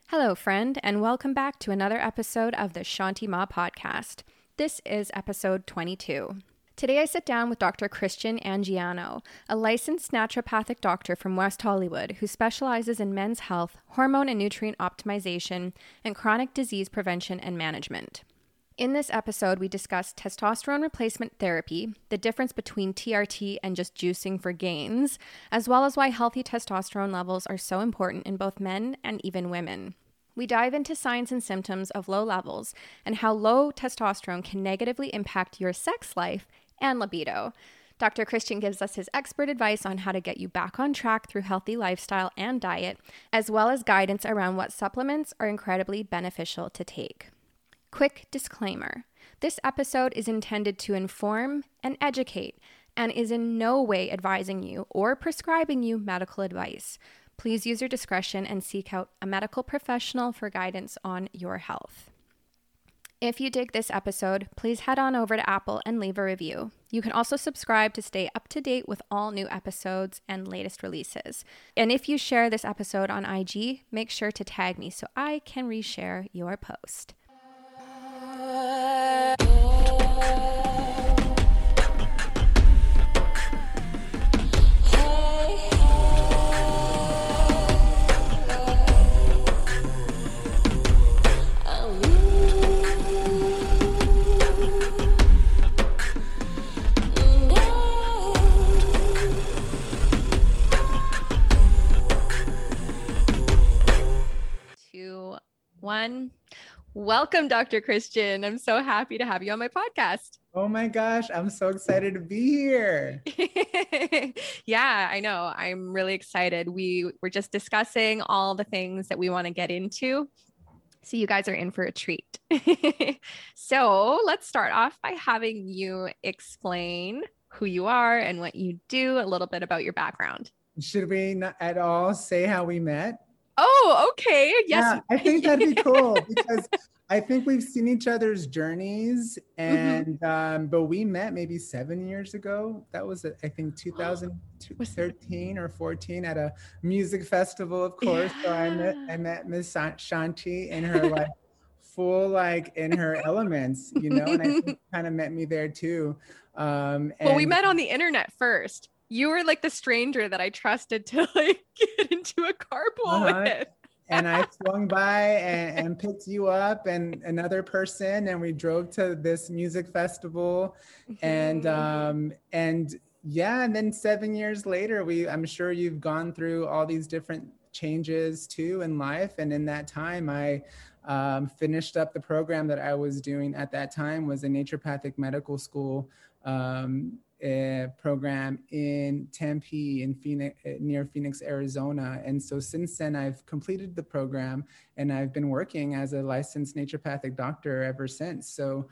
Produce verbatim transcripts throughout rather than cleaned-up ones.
Hello, friend, and welcome back to another episode of the Shanti Ma podcast. This is episode twenty-two. Today I sit down with Doctor Christian Angiano, a licensed naturopathic doctor from West Hollywood who specializes in men's health, hormone and nutrient optimization, and chronic disease prevention and management. In this episode, we discuss testosterone replacement therapy, the difference between T R T and just juicing for gains, as well as why healthy testosterone levels are so important in both men and even women. We dive into signs and symptoms of low levels and how low testosterone can negatively impact your sex life and libido. Doctor Christian gives us his expert advice on how to get you back on track through healthy lifestyle and diet, as well as guidance around what supplements are incredibly beneficial to take. Quick disclaimer. This episode is intended to inform and educate and is in no way advising you or prescribing you medical advice. Please use your discretion and seek out a medical professional for guidance on your health. If you dig this episode, please head on over to Apple and leave a review. You can also subscribe to stay up to date with all new episodes and latest releases. And if you share this episode on I G, make sure to tag me so I can reshare your post. Two, one. Welcome, Doctor Christian. I'm so happy to have you on my podcast. Oh my gosh, I'm so excited to be here. Yeah, I know. I'm really excited. We were just discussing all the things that we want to get into. So you guys are in for a treat. So let's start off by having you explain who you are and what you do, a little bit about your background. Should we not at all say how we met? Oh, okay. Yes. Yeah, I think that'd be cool because I think we've seen each other's journeys and, mm-hmm. um, but we met maybe seven years ago. That was, I think, two thousand thirteen or fourteen at a music festival, of course. Yeah. So I met, I met Miss Shanti in her like full, like in her elements, you know, and I think kind of met me there too. Um, and- well, we met on the internet first. You were like the stranger that I trusted to like get into a carpool uh-huh. with. And I swung by and, and picked you up and another person, and we drove to this music festival. And um, and yeah, and then seven years later, we I'm sure you've gone through all these different changes too in life. And in that time, I um, finished up the program that I was doing at that time, was a naturopathic medical school um, a program in Tempe in Phoenix, near Phoenix, Arizona. And so since then I've completed the program and I've been working as a licensed naturopathic doctor ever since. So,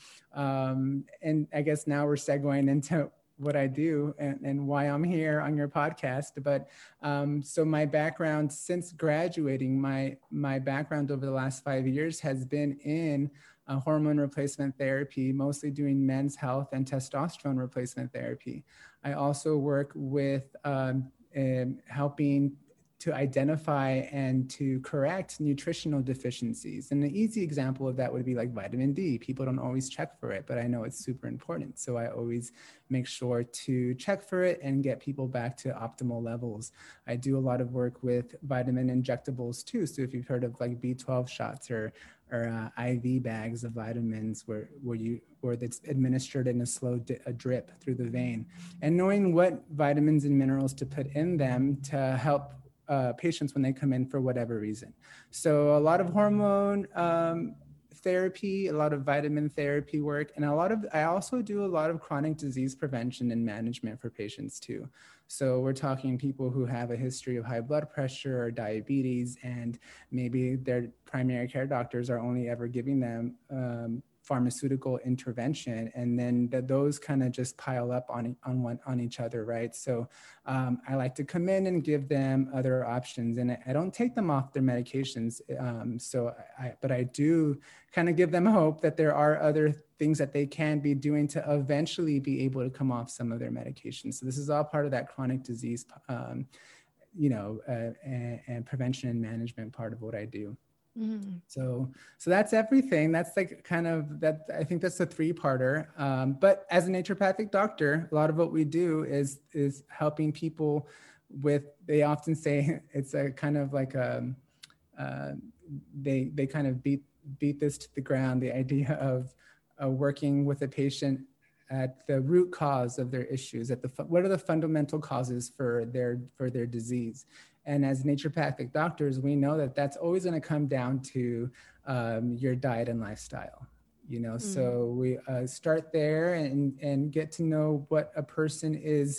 um, and I guess now we're segueing into what I do and, and why I'm here on your podcast. But um, so my background since graduating, my, my background over the last five years has been in Uh, hormone replacement therapy, mostly doing men's health and testosterone replacement therapy. I also work with um, um, helping to identify and to correct nutritional deficiencies. And an easy example of that would be like vitamin D. People don't always check for it, but I know it's super important. So I always make sure to check for it and get people back to optimal levels. I do a lot of work with vitamin injectables too. So if you've heard of like B twelve shots or or uh, I V bags of vitamins where, where you where that's administered in a slow di- a drip through the vein, and knowing what vitamins and minerals to put in them to help uh, patients when they come in for whatever reason. So a lot of hormone um, therapy, a lot of vitamin therapy work, and a lot of I also do a lot of chronic disease prevention and management for patients too. So we're talking people who have a history of high blood pressure or diabetes, and maybe their primary care doctors are only ever giving them um, pharmaceutical intervention, and then the, those kind of just pile up on on one on each other, right? So um, I like to come in and give them other options, and I, I don't take them off their medications. Um, so, I, but I do kind of give them hope that there are other things that they can be doing to eventually be able to come off some of their medications. So this is all part of that chronic disease, um, you know, uh, and, and prevention and management part of what I do. Mm. So, so that's everything. That's like kind of that. I think that's a three-parter. Um, but as a naturopathic doctor, a lot of what we do is is helping people with. They often say it's a kind of like a. Uh, they they kind of beat beat this to the ground. The idea of uh, working with a patient at the root cause of their issues. At the what are the fundamental causes for their for their disease? And as naturopathic doctors, we know that that's always going to come down to um, your diet and lifestyle. You know, mm. so we uh, start there and, and get to know what a person is,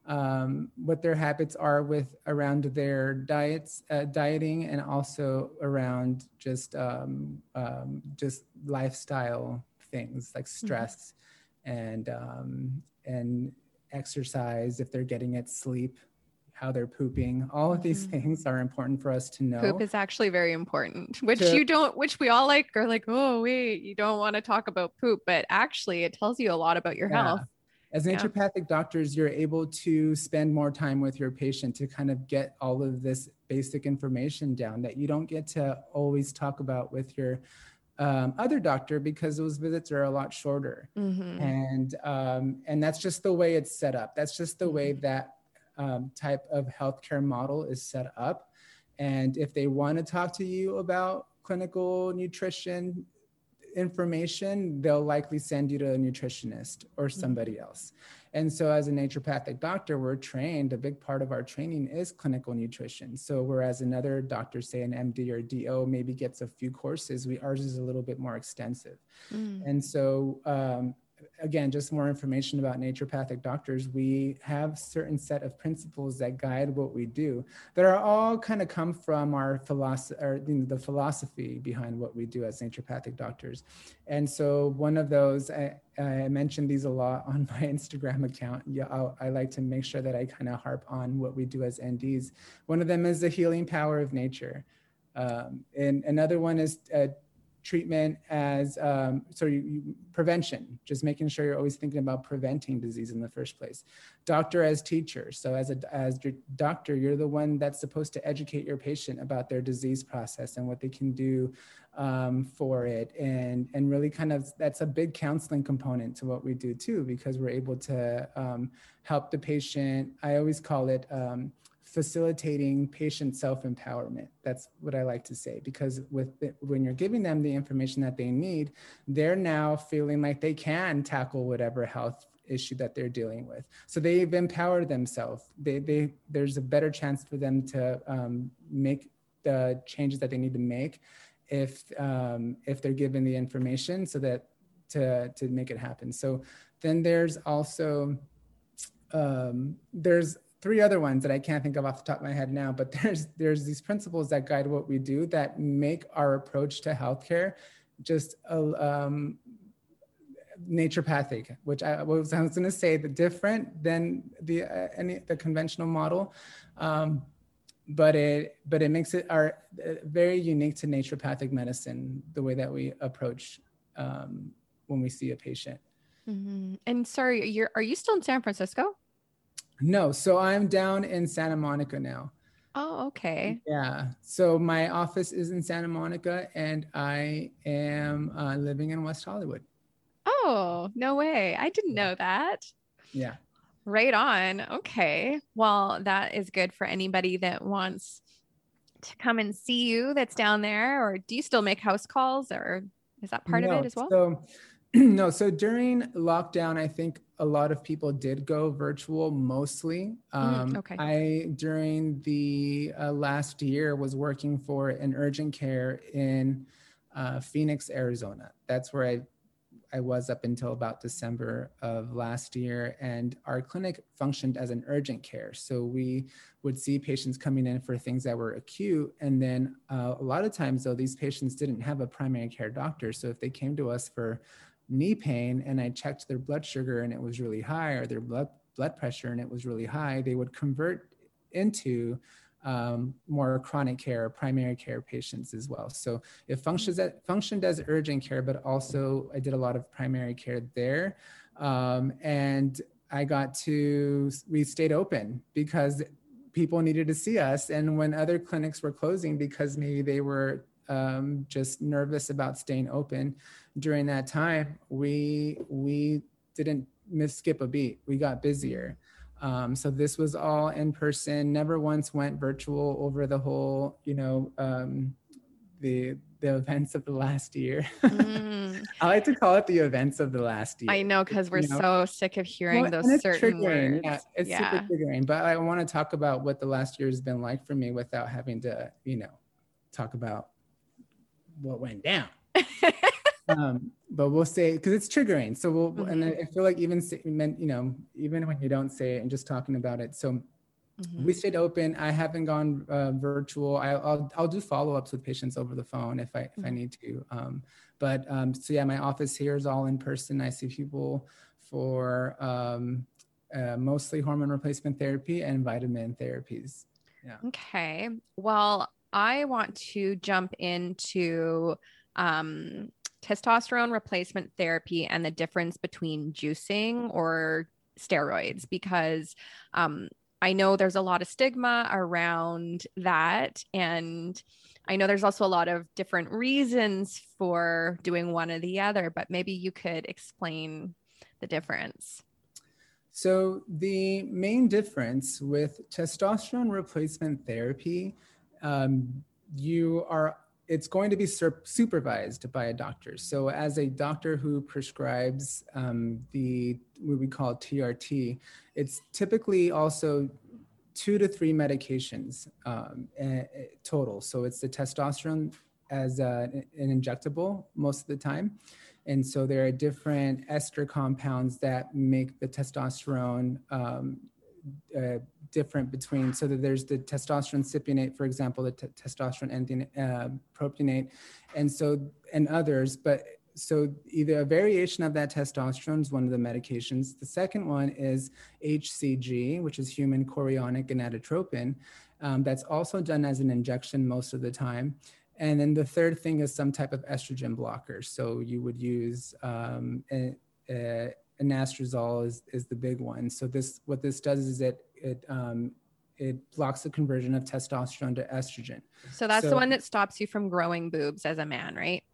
um, what their habits are with around their diets, uh, dieting, and also around just um, um, just lifestyle things like stress mm. and um, and exercise, if they're getting it, sleep, how they're pooping. All of these mm-hmm. things are important for us to know. Poop is actually very important, which to, you don't, which we all like are like, oh, wait, you don't want to talk about poop, but actually it tells you a lot about your yeah. health. As naturopathic yeah. doctors, you're able to spend more time with your patient to kind of get all of this basic information down that you don't get to always talk about with your um, other doctor, because those visits are a lot shorter. Mm-hmm. And, um, and that's just the way it's set up. That's just the mm-hmm. way that Um, type of healthcare model is set up. And if they want to talk to you about clinical nutrition information, they'll likely send you to a nutritionist or somebody mm-hmm. else. And so as a naturopathic doctor, we're trained, a big part of our training is clinical nutrition. So whereas another doctor, say an M D or D O, maybe gets a few courses, we ours is a little bit more extensive. Mm. And so um, again, just more information about naturopathic doctors, we have certain set of principles that guide what we do that are all kind of come from our philosophy, or you know, the philosophy behind what we do as naturopathic doctors. And so one of those, I, I mentioned these a lot on my Instagram account. Yeah, I'll, I like to make sure that I kind of harp on what we do as N Ds. One of them is the healing power of nature. Um, and another one is uh, treatment as, um, so you, you, prevention, just making sure you're always thinking about preventing disease in the first place. Doctor as teacher. So as a as your doctor, you're the one that's supposed to educate your patient about their disease process and what they can do um, for it. And, and really kind of, that's a big counseling component to what we do too, because we're able to um, help the patient. I always call it, um, facilitating patient self-empowerment. That's what I like to say, because with the, when you're giving them the information that they need, they're now feeling like they can tackle whatever health issue that they're dealing with. So they've empowered themselves. They, they, there's a better chance for them to um, make the changes that they need to make if, um, if they're given the information so that to, to make it happen. So then there's also, um, there's three other ones that I can't think of off the top of my head now, but there's there's these principles that guide what we do that make our approach to healthcare just a, um, naturopathic, which I was, I was going to say the different than the uh, any the conventional model, um, but it but it makes it our uh, very unique to naturopathic medicine, the way that we approach um, when we see a patient. Mm-hmm. And sorry, you're are you still in San Francisco? No, so I'm down in Santa Monica now. Oh, okay. Yeah, so my office is in Santa Monica and I am uh, living in West Hollywood. Oh, no way. I didn't know that. Yeah. Right on. Okay. Well, that is good for anybody that wants to come and see you that's down there. Or do you still make house calls, or is that part no, of it as well? So no, so during lockdown, I think a lot of people did go virtual mostly. Um, mm, okay. I, during the uh, last year, was working for an urgent care in uh, Phoenix, Arizona. That's where I, I was up until about December of last year. And our clinic functioned as an urgent care. So we would see patients coming in for things that were acute. And then uh, a lot of times, though, these patients didn't have a primary care doctor. So if they came to us for knee pain and I checked their blood sugar and it was really high, or their blood blood pressure and it was really high, they would convert into um, more chronic care, primary care patients as well. So it functions as, functioned as urgent care, but also I did a lot of primary care there. Um, and I got to, we stayed open because people needed to see us. And when other clinics were closing because maybe they were um, just nervous about staying open during that time, we we didn't miss skip a beat. We got busier. Um, so this was all in person, never once went virtual over the whole, you know, um, the the events of the last year. Mm. I like to call it the events of the last year. I know, because we're you know? so sick of hearing well, those certain words. Yeah, it's yeah. super triggering. But I want to talk about what the last year has been like for me without having to, you know, talk about what went down. um, but we'll say, because it's triggering. So we'll, mm-hmm. and I feel like even, say, you know, even when you don't say it and just talking about it. So mm-hmm. we stayed open. I haven't gone uh, virtual. I, I'll I'll do follow-ups with patients over the phone if I if mm-hmm. I need to. Um, but um, so yeah, my office here is all in person. I see people for um, uh, mostly hormone replacement therapy and vitamin therapies. Yeah. Okay. Well, I want to jump into um, testosterone replacement therapy and the difference between juicing or steroids, because um, I know there's a lot of stigma around that. And I know there's also a lot of different reasons for doing one or the other, but maybe you could explain the difference. So the main difference with testosterone replacement therapy, um, you are, it's going to be sur- supervised by a doctor. So as a doctor who prescribes um, the, what we call T R T, it's typically also two to three medications um, total. So it's the testosterone as a, an injectable most of the time. And so there are different ester compounds that make the testosterone um, uh, different between, so that there's the testosterone cypionate, for example, the t- testosterone enthine, uh, propionate, and so, and others. But so either a variation of that testosterone is one of the medications. The second one is H C G, which is human chorionic gonadotropin. Um, that's also done as an injection most of the time. And then the third thing is some type of estrogen blocker. So you would use um, a, a, anastrozole is, is the big one. So this, what this does is it it um, it blocks the conversion of testosterone to estrogen. So that's so, the one that stops you from growing boobs as a man, right?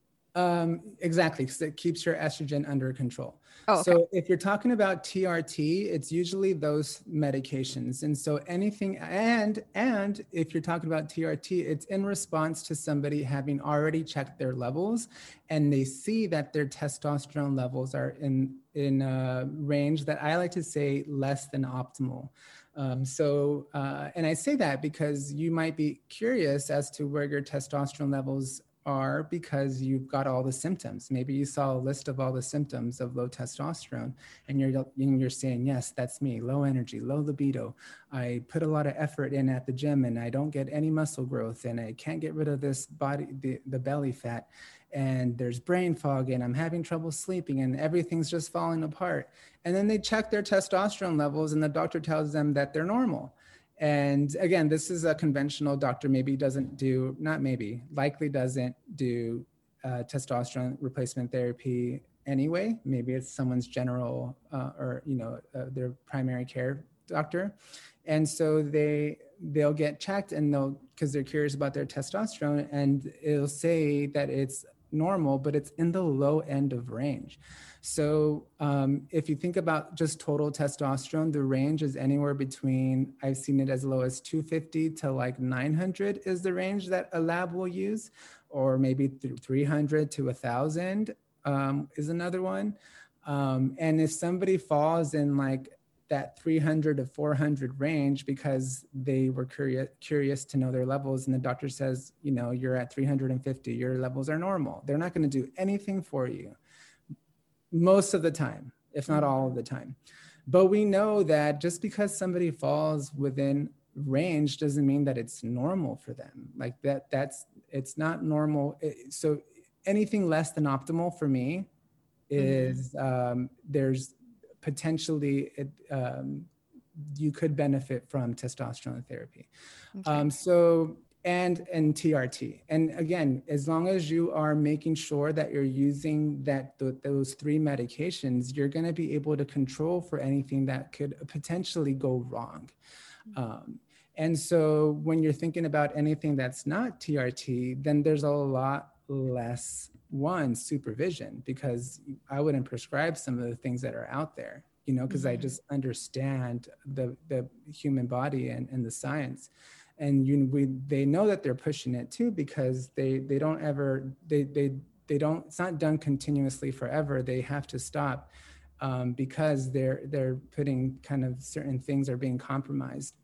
Um, exactly, because it keeps your estrogen under control. Oh, okay. So if you're talking about T R T, it's usually those medications. And so anything, and and if you're talking about T R T, it's in response to somebody having already checked their levels and they see that their testosterone levels are in, in a range that I like to say less than optimal. Um, so, uh, and I say that because you might be curious as to where your testosterone levels are because you've got all the symptoms. Maybe you saw a list of all the symptoms of low testosterone and you're, and you're saying, yes, that's me, low energy, low libido. I put a lot of effort in at the gym and I don't get any muscle growth and I can't get rid of this body, the, the belly fat, and there's brain fog and I'm having trouble sleeping and everything's just falling apart. And then they check their testosterone levels and the doctor tells them that they're normal. And again, this is a conventional doctor, maybe doesn't do, not maybe, likely doesn't do uh, testosterone replacement therapy anyway. Maybe it's someone's general uh, or, you know, uh, their primary care doctor. And so they, they'll get checked and they'll, because they're curious about their testosterone, and it'll say that it's normal, but it's in the low end of range. So um, if you think about just total testosterone, the range is anywhere between, I've seen it as low as two fifty to like nine hundred is the range that a lab will use, or maybe three hundred to one thousand um, is another one. Um, and if somebody falls in like that three hundred to four hundred range because they were curious, curious to know their levels, and the doctor says, you know, you're at three hundred fifty, your levels are normal. They're not going to do anything for you most of the time, if not all of the time. But we know that just because somebody falls within range doesn't mean that it's normal for them. Like that, that's, it's not normal. So anything less than optimal for me is um, there's potentially, it, um, you could benefit from testosterone therapy. Okay. Um, so, and, and T R T. And again, as long as you are making sure that you're using that, th- those three medications, you're going to be able to control for anything that could potentially go wrong. Um, And so when you're thinking about anything that's not T R T, then there's a lot less, one, supervision, because I wouldn't prescribe some of the things that are out there, you know, because mm-hmm. I just understand the, the human body and, and the science. And you, we, they know that they're pushing it too, because they, they don't ever, they, they, they don't, it's not done continuously forever. They have to stop um, because they're, they're putting kind of certain things are being compromised.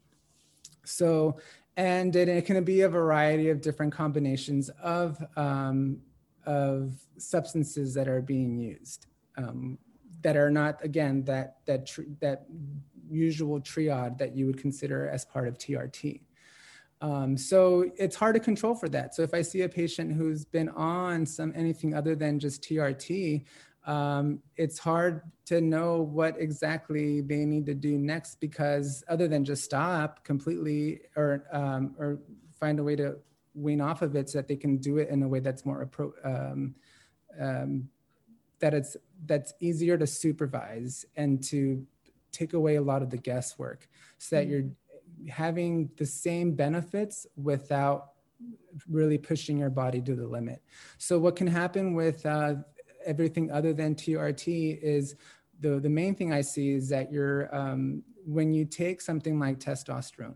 So, and it, it can be a variety of different combinations of, um, of substances that are being used um, that are not, again, that, that, tr that usual triad that you would consider as part of T R T. Um, so it's hard to control for that. So if I see a patient who's been on some anything other than just T R T, um, it's hard to know what exactly they need to do next, because other than just stop completely or, um, or find a way to wean off of it so that they can do it in a way that's more appro um, um, that it's that's easier to supervise and to take away a lot of the guesswork, so that mm-hmm. you're having the same benefits without really pushing your body to the limit. So what can happen with uh, everything other than T R T is the, the main thing I see is that you're, um, when you take something like testosterone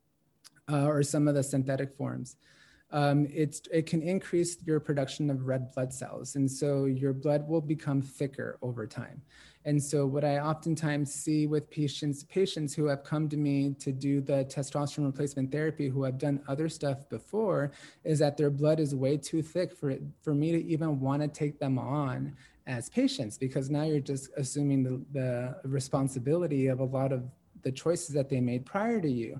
uh, or some of the synthetic forms, um, it's, it can increase your production of red blood cells. And so your blood will become thicker over time. And so what I oftentimes see with patients, patients who have come to me to do the testosterone replacement therapy, who have done other stuff before, is that their blood is way too thick for it, for me to even want to take them on as patients, because now you're just assuming the, the responsibility of a lot of the choices that they made prior to you.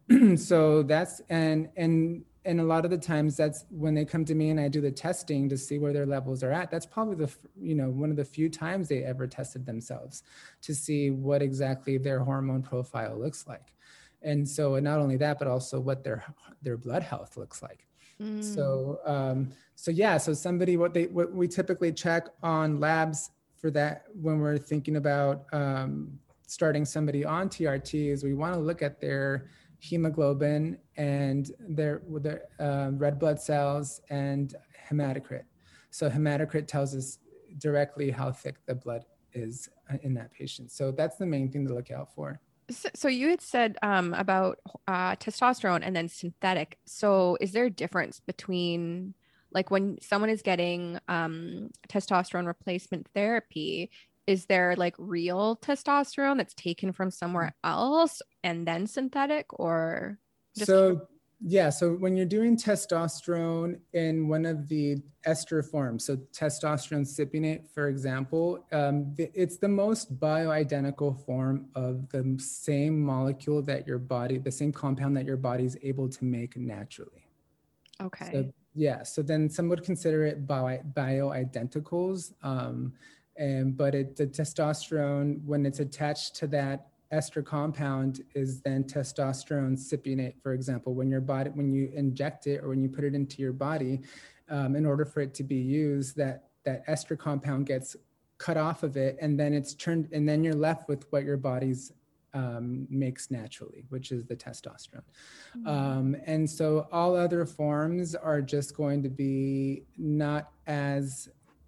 So that's, and, and, and a lot of the times that's when they come to me and I do the testing to see where their levels are at. That's probably the, you know, one of the few times they ever tested themselves to see what exactly their hormone profile looks like. And so, and not only that, but also what their, their blood health looks like. Mm. So, um, so yeah, so somebody, what they, what we typically check on labs for that when we're thinking about um, starting somebody on T R T is we want to look at their hemoglobin and their, their uh, red blood cells and hematocrit. So hematocrit tells us directly how thick the blood is in that patient. So that's the main thing to look out for. So, so you had said um, about uh, testosterone and then synthetic. So is there a difference between, like, when someone is getting um, testosterone replacement therapy, is there like real testosterone that's taken from somewhere else and then synthetic, or just so yeah, so when you're doing testosterone in one of the ester forms, so testosterone cypionate, for example, um, it's the most bioidentical form of the same molecule that your body, the same compound that your body is able to make naturally. Okay. So, yeah, so then some would consider it bio, bioidenticals. Um, And, but it, the testosterone, when it's attached to that ester compound, is then testosterone cypionate, for example. When your body, when you inject it or when you put it into your body, um, in order for it to be used, that, that ester compound gets cut off of it, and then it's turned, and then you're left with what your body's um, makes naturally, which is the testosterone. Mm-hmm. Um, and so all other forms are just going to be not as,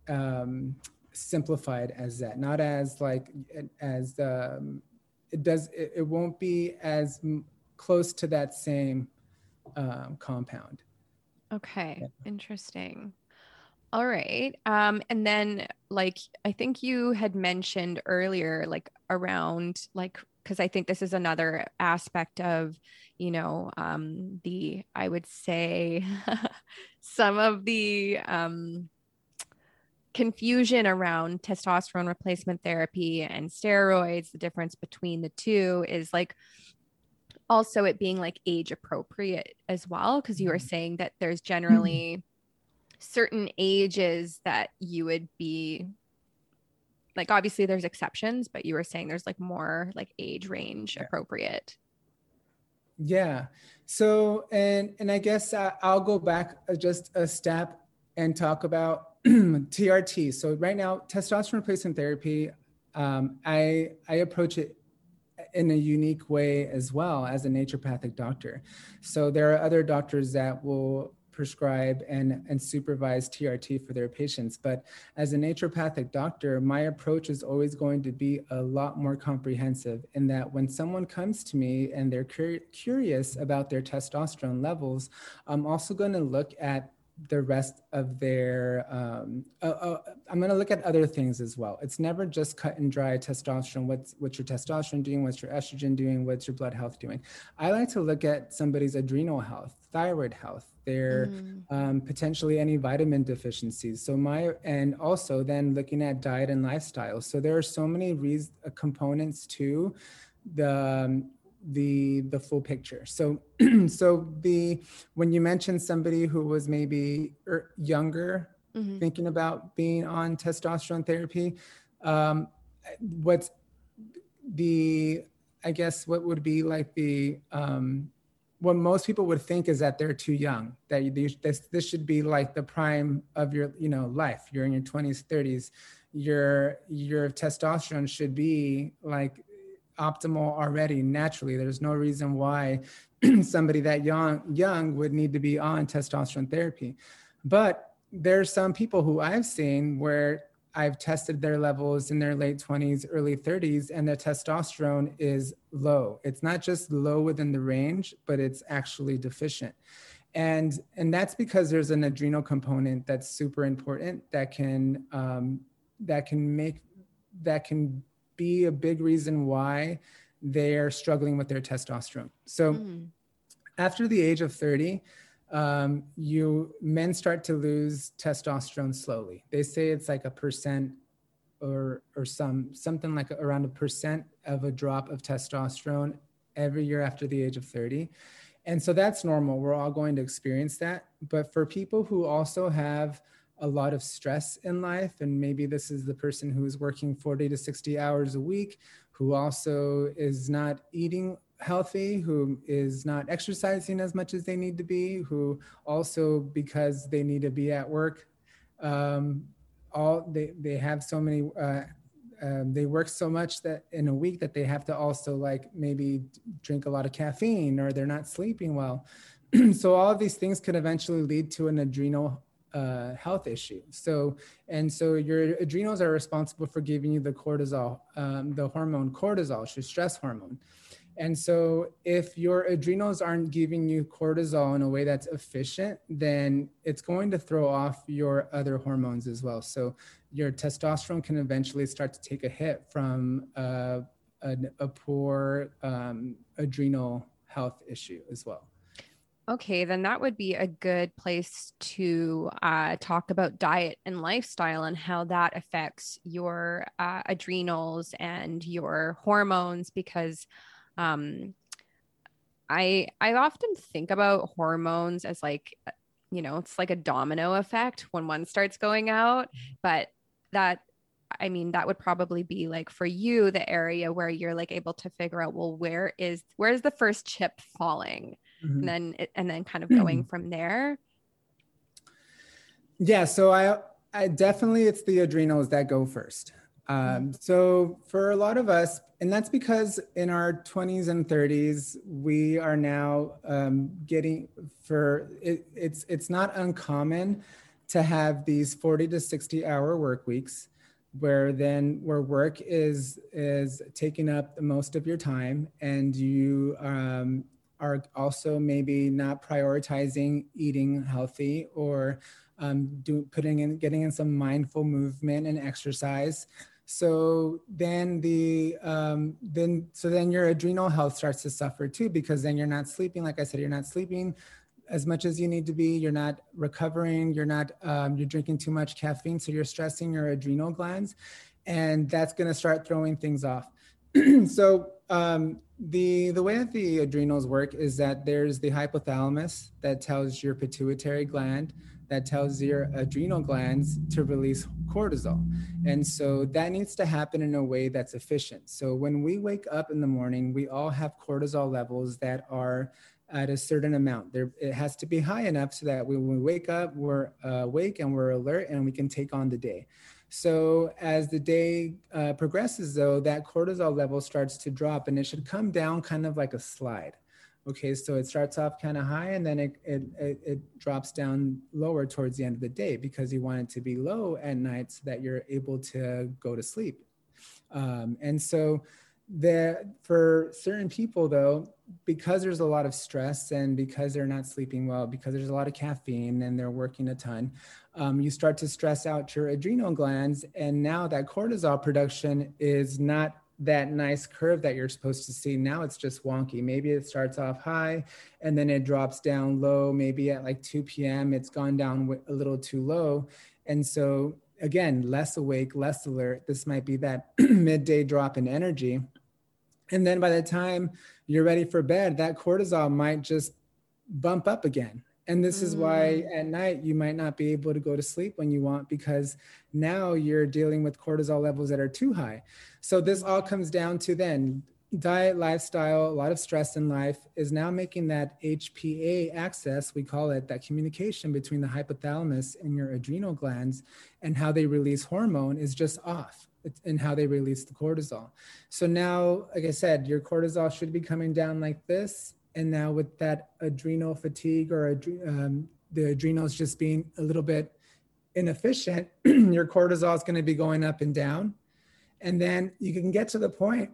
um, simplified as that, not as like as um it does it, it won't be as m close to that same um compound. Okay. Yeah. Interesting. All right. Um and then, like, I think you had mentioned earlier, like around like, because I think this is another aspect of, you know, um the, I would say some of the um confusion around testosterone replacement therapy and steroids, the difference between the two is like also it being like age appropriate as well, because you were saying that there's generally certain ages that you would be like, obviously there's exceptions, but you were saying there's like more like age range yeah. appropriate. Yeah. So, and, and I guess I, I'll go back just a step and talk about T R T. So right now, testosterone replacement therapy, um, I, I approach it in a unique way as well as a naturopathic doctor. So there are other doctors that will prescribe and, and supervise T R T for their patients. But as a naturopathic doctor, my approach is always going to be a lot more comprehensive, in that when someone comes to me and they're cur- curious about their testosterone levels, I'm also going to look at the rest of their, um, uh, uh, I'm going to look at other things as well. It's never just cut and dry testosterone. What's, what's your testosterone doing? What's your estrogen doing? What's your blood health doing? I like to look at somebody's adrenal health, thyroid health, their mm. um, potentially any vitamin deficiencies. So my, and also then looking at diet and lifestyle. So there are so many re- uh, components to the, um, the the full picture. So so the when you mentioned somebody who was maybe er, younger, mm-hmm. thinking about being on testosterone therapy, um, what's the I guess what would be like the um, what most people would think is that they're too young, that you, this this should be like the prime of your you know life. You're in your twenties, thirties. Your your testosterone should be like optimal already naturally. There's no reason why somebody that young young would need to be on testosterone therapy. But there's some people who I've seen where I've tested their levels in their late twenties, early thirties, and their testosterone is low. It's not just low within the range, but it's actually deficient. And, and that's because there's an adrenal component that's super important that can um, that can make that can be a big reason why they're struggling with their testosterone. So mm. after the age of thirty, um, you men start to lose testosterone slowly. They say it's like a percent or or some something like around a percent of a drop of testosterone every year after the age of thirty. And so that's normal. We're all going to experience that. But for people who also have a lot of stress in life, and maybe this is the person who is working forty to sixty hours a week, who also is not eating healthy, who is not exercising as much as they need to be, who also, because they need to be at work, um, all they, they have so many, uh, um, they work so much that in a week that they have to also like maybe drink a lot of caffeine, or they're not sleeping well. So all of these things could eventually lead to an adrenal Uh, health issue. So, and so your adrenals are responsible for giving you the cortisol, um, the hormone cortisol, your stress hormone. And so if your adrenals aren't giving you cortisol in a way that's efficient, then it's going to throw off your other hormones as well. So your testosterone can eventually start to take a hit from uh, a, a poor um, adrenal health issue as well. Okay, then that would be a good place to uh, talk about diet and lifestyle and how that affects your uh, adrenals and your hormones, because um, I I often think about hormones as like, you know, it's like a domino effect when one starts going out, but that I mean, that would probably be like for you, the area where you're like able to figure out, well, where is, where's the first chip falling? Mm-hmm. And then, it, and then kind of going from there. Yeah. So I, I definitely, it's the adrenals that go first. Um, mm-hmm. So for a lot of us, and that's because in our twenties and thirties, we are now um, getting for it, it's, it's not uncommon to have these forty to sixty hour work weeks, where then where work is is taking up the most of your time, and you um, are also maybe not prioritizing eating healthy, or um, do, putting in getting in some mindful movement and exercise. So then the um, then so then your adrenal health starts to suffer too, because then you're not sleeping. Like I said, you're not sleeping as much as you need to be. You're not recovering. You're not, um, you're drinking too much caffeine. So you're stressing your adrenal glands, and that's going to start throwing things off. So um, the, the way that the adrenals work is that there's the hypothalamus that tells your pituitary gland, that tells your adrenal glands to release cortisol. And so that needs to happen in a way that's efficient. So when we wake up in the morning, we all have cortisol levels that are at a certain amount. There, it has to be high enough so that when we wake up, we're uh, awake and we're alert and we can take on the day. So as the day uh, progresses, though, that cortisol level starts to drop, and it should come down kind of like a slide. Okay, so it starts off kind of high, and then it, it, it, it drops down lower towards the end of the day, because you want it to be low at night so that you're able to go to sleep. Um, and so the, for certain people, though, because there's a lot of stress, and because they're not sleeping well, because there's a lot of caffeine and they're working a ton, um, you start to stress out your adrenal glands. And now that cortisol production is not that nice curve that you're supposed to see. Now it's just wonky. Maybe it starts off high and then it drops down low. Maybe at like two p.m. it's gone down a little too low. And so again, less awake, less alert. This might be that midday drop in energy. And then by the time you're ready for bed, that cortisol might just bump up again. And this is why at night you might not be able to go to sleep when you want, because now you're dealing with cortisol levels that are too high. So this all comes down to then diet, lifestyle, a lot of stress in life is now making that H P A axis, we call it, that communication between the hypothalamus and your adrenal glands and how they release hormone is just off. And how they release the cortisol. So now, like I said, your cortisol should be coming down like this. And now with that adrenal fatigue, or um, the adrenals just being a little bit inefficient, your cortisol is going to be going up and down. And then you can get to the point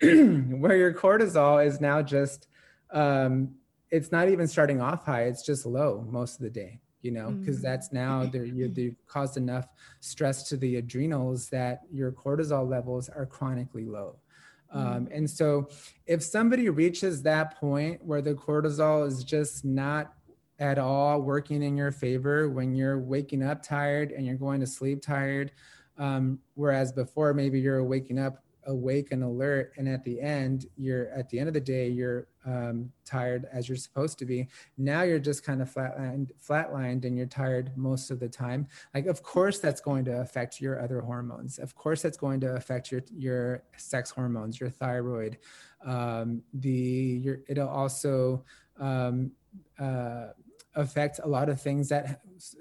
where your cortisol is now just, um, it's not even starting off high, it's just low most of the day. You know, because that's now they've caused enough stress to the adrenals that your cortisol levels are chronically low. Um, and so if somebody reaches that point where the cortisol is just not at all working in your favor, when you're waking up tired and you're going to sleep tired, um, whereas before maybe you're waking up awake and alert, and at the end you're at the end of the day you're um, tired as you're supposed to be. Now you're just kind of flatlined flatlined and you're tired most of the time. Like, of course that's going to affect your other hormones. Of course that's going to affect your your sex hormones, your thyroid, um, the your it'll also um, uh, affect a lot of things that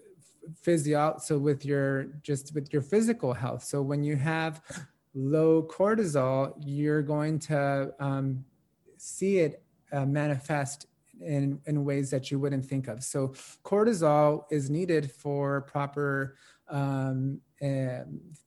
physio so with your just with your physical health. So when you have low cortisol, you're going to um, see it uh, manifest in, in ways that you wouldn't think of. So cortisol is needed for proper, um, uh,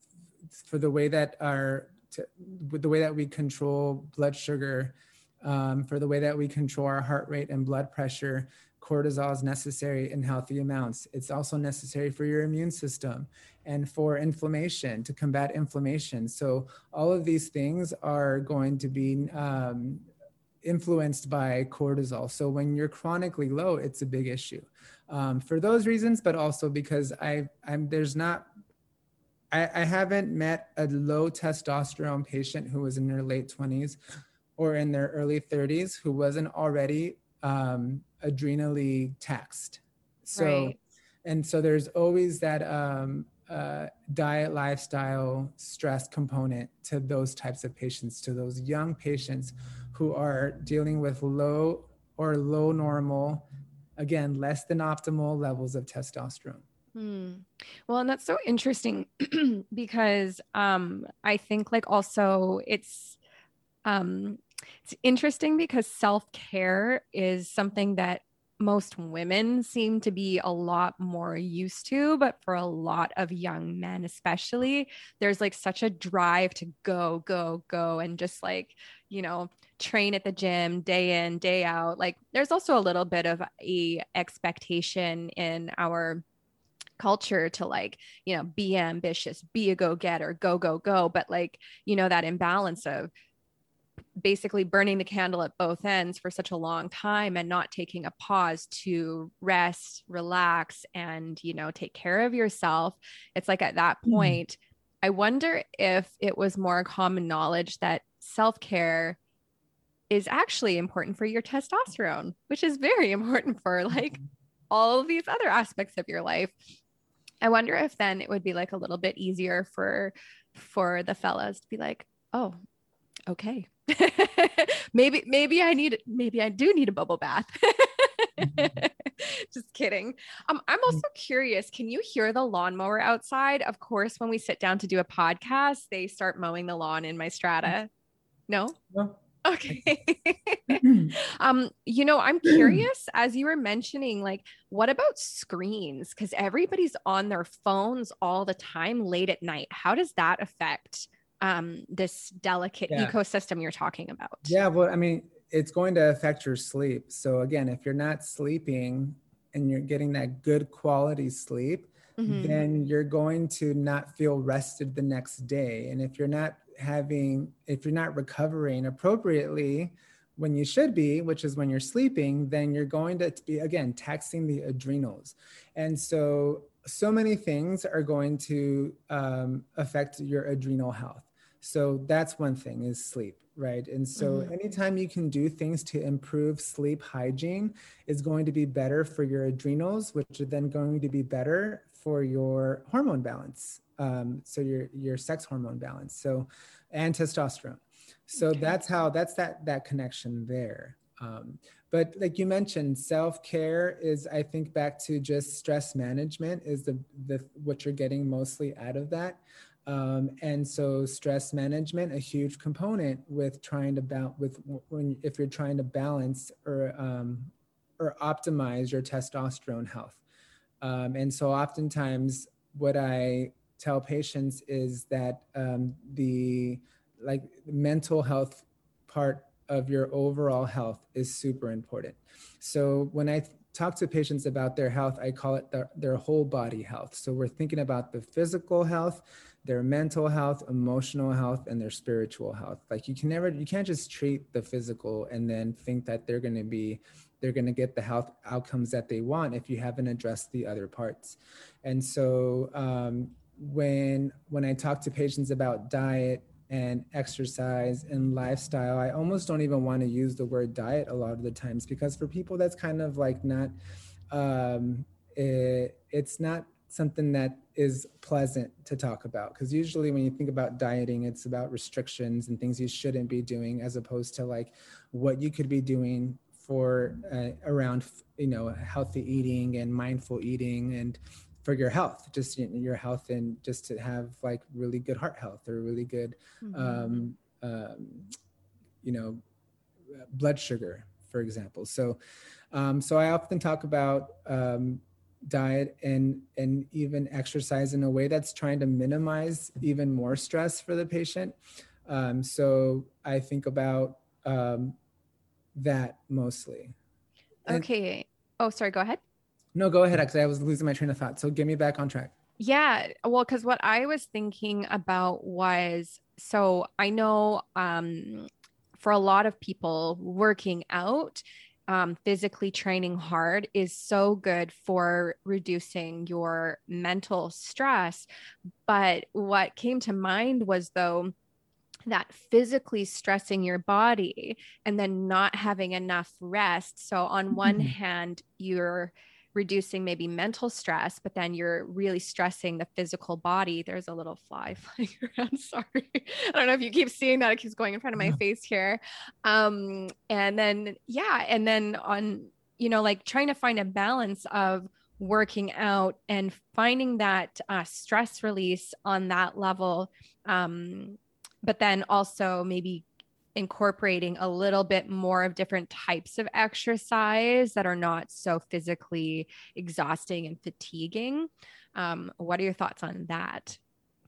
for the way that our, to, with the way that we control blood sugar, um, for the way that we control our heart rate and blood pressure. Cortisol is necessary in healthy amounts. It's also necessary for your immune system and for inflammation, to combat inflammation. So all of these things are going to be um, influenced by cortisol. So when you're chronically low, it's a big issue um, for those reasons, but also because I, I'm there's not, I, I haven't met a low testosterone patient who was in their late twenties or in their early thirties who wasn't already um, adrenally taxed. So, right. And so there's always that um, uh, diet, lifestyle, stress component to those types of patients, to those young patients who are dealing with low or low normal, again, less than optimal levels of testosterone. Hmm. Well, and that's so interesting because um, I think like also it's, um, it's interesting because self-care is something that most women seem to be a lot more used to, but for a lot of young men, especially, there's like such a drive to go, go, go, and just like, you know, train at the gym day in, day out. Like there's also a little bit of a expectation in our culture to like, you know, be ambitious, be a go-getter, go, go, go. But like, you know, that imbalance of basically burning the candle at both ends for such a long time and not taking a pause to rest, relax, and, you know, take care of yourself. It's like at that point, mm-hmm. I wonder if it was more common knowledge that self-care is actually important for your testosterone, which is very important for like all of these other aspects of your life. I wonder if then it would be like a little bit easier for, for the fellas to be like, oh, okay. maybe, maybe I need, maybe I do need a bubble bath. Just kidding. Um, I'm also curious, can you hear the lawnmower outside? Of course, when we sit down to do a podcast, they start mowing the lawn in my strata. No? Well, Okay. um, you know, I'm curious, as you were mentioning, like, what about screens? Because everybody's on their phones all the time late at night. How does that affect um this delicate yeah. ecosystem you're talking about? Yeah, well, I mean, it's going to affect your sleep. So again, if you're not sleeping and you're getting that good quality sleep, mm-hmm. then you're going to not feel rested the next day. And if you're not having, if you're not recovering appropriately when you should be, which is when you're sleeping, then you're going to be, again, taxing the adrenals. And so, so many things are going to um, affect your adrenal health. So that's one thing, is sleep, right? And so mm-hmm. anytime you can do things to improve sleep hygiene is going to be better for your adrenals, which are then going to be better for your hormone balance. Um, so your, your sex hormone balance. So, and testosterone. So okay. that's how, that's that, that connection there. Um, but like you mentioned, self-care is, I think, back to just stress management is the, the, what you're getting mostly out of that. Um, and so stress management, a huge component with trying to balance with when, if you're trying to balance or, um, or optimize your testosterone health. Um, and so oftentimes what I tell patients is that, um, the like mental health part of your overall health is super important. So when I talk to patients about their health, I call it their, their whole body health. So we're thinking about the physical health, their mental health, emotional health, and their spiritual health. Like you can never, you can't just treat the physical and then think that they're going to be, they're going to get the health outcomes that they want if you haven't addressed the other parts. And so um, when, when I talk to patients about diet and exercise and lifestyle, I almost don't even want to use the word diet a lot of the times, because for people that's kind of like not, um, it, it's not something that is pleasant to talk about. Because usually when you think about dieting, it's about restrictions and things you shouldn't be doing, as opposed to like what you could be doing for uh, around, you know, healthy eating and mindful eating and for your health, just your health, and just to have like really good heart health or really good, mm-hmm. um, um, you know, blood sugar, for example. So, um, so I often talk about um, diet and and even exercise in a way that's trying to minimize even more stress for the patient. Um, so I think about um, that mostly. Okay. And, oh, sorry. Go ahead. No, go ahead, actually. I was losing my train of thought. So get me back on track. Yeah. Well, because what I was thinking about was, so I know um, for a lot of people, working out, um, physically training hard is so good for reducing your mental stress. But what came to mind was, though, that physically stressing your body and then not having enough rest. So on one mm-hmm. hand, you're reducing maybe mental stress, but then you're really stressing the physical body. There's a little fly flying around. Sorry. I don't know if you keep seeing that. It keeps going in front of my yeah. face here. Um, and then, yeah. And then on, you know, like trying to find a balance of working out and finding that uh, stress release on that level. Um, but then also maybe incorporating a little bit more of different types of exercise that are not so physically exhausting and fatiguing. Um, what are your thoughts on that?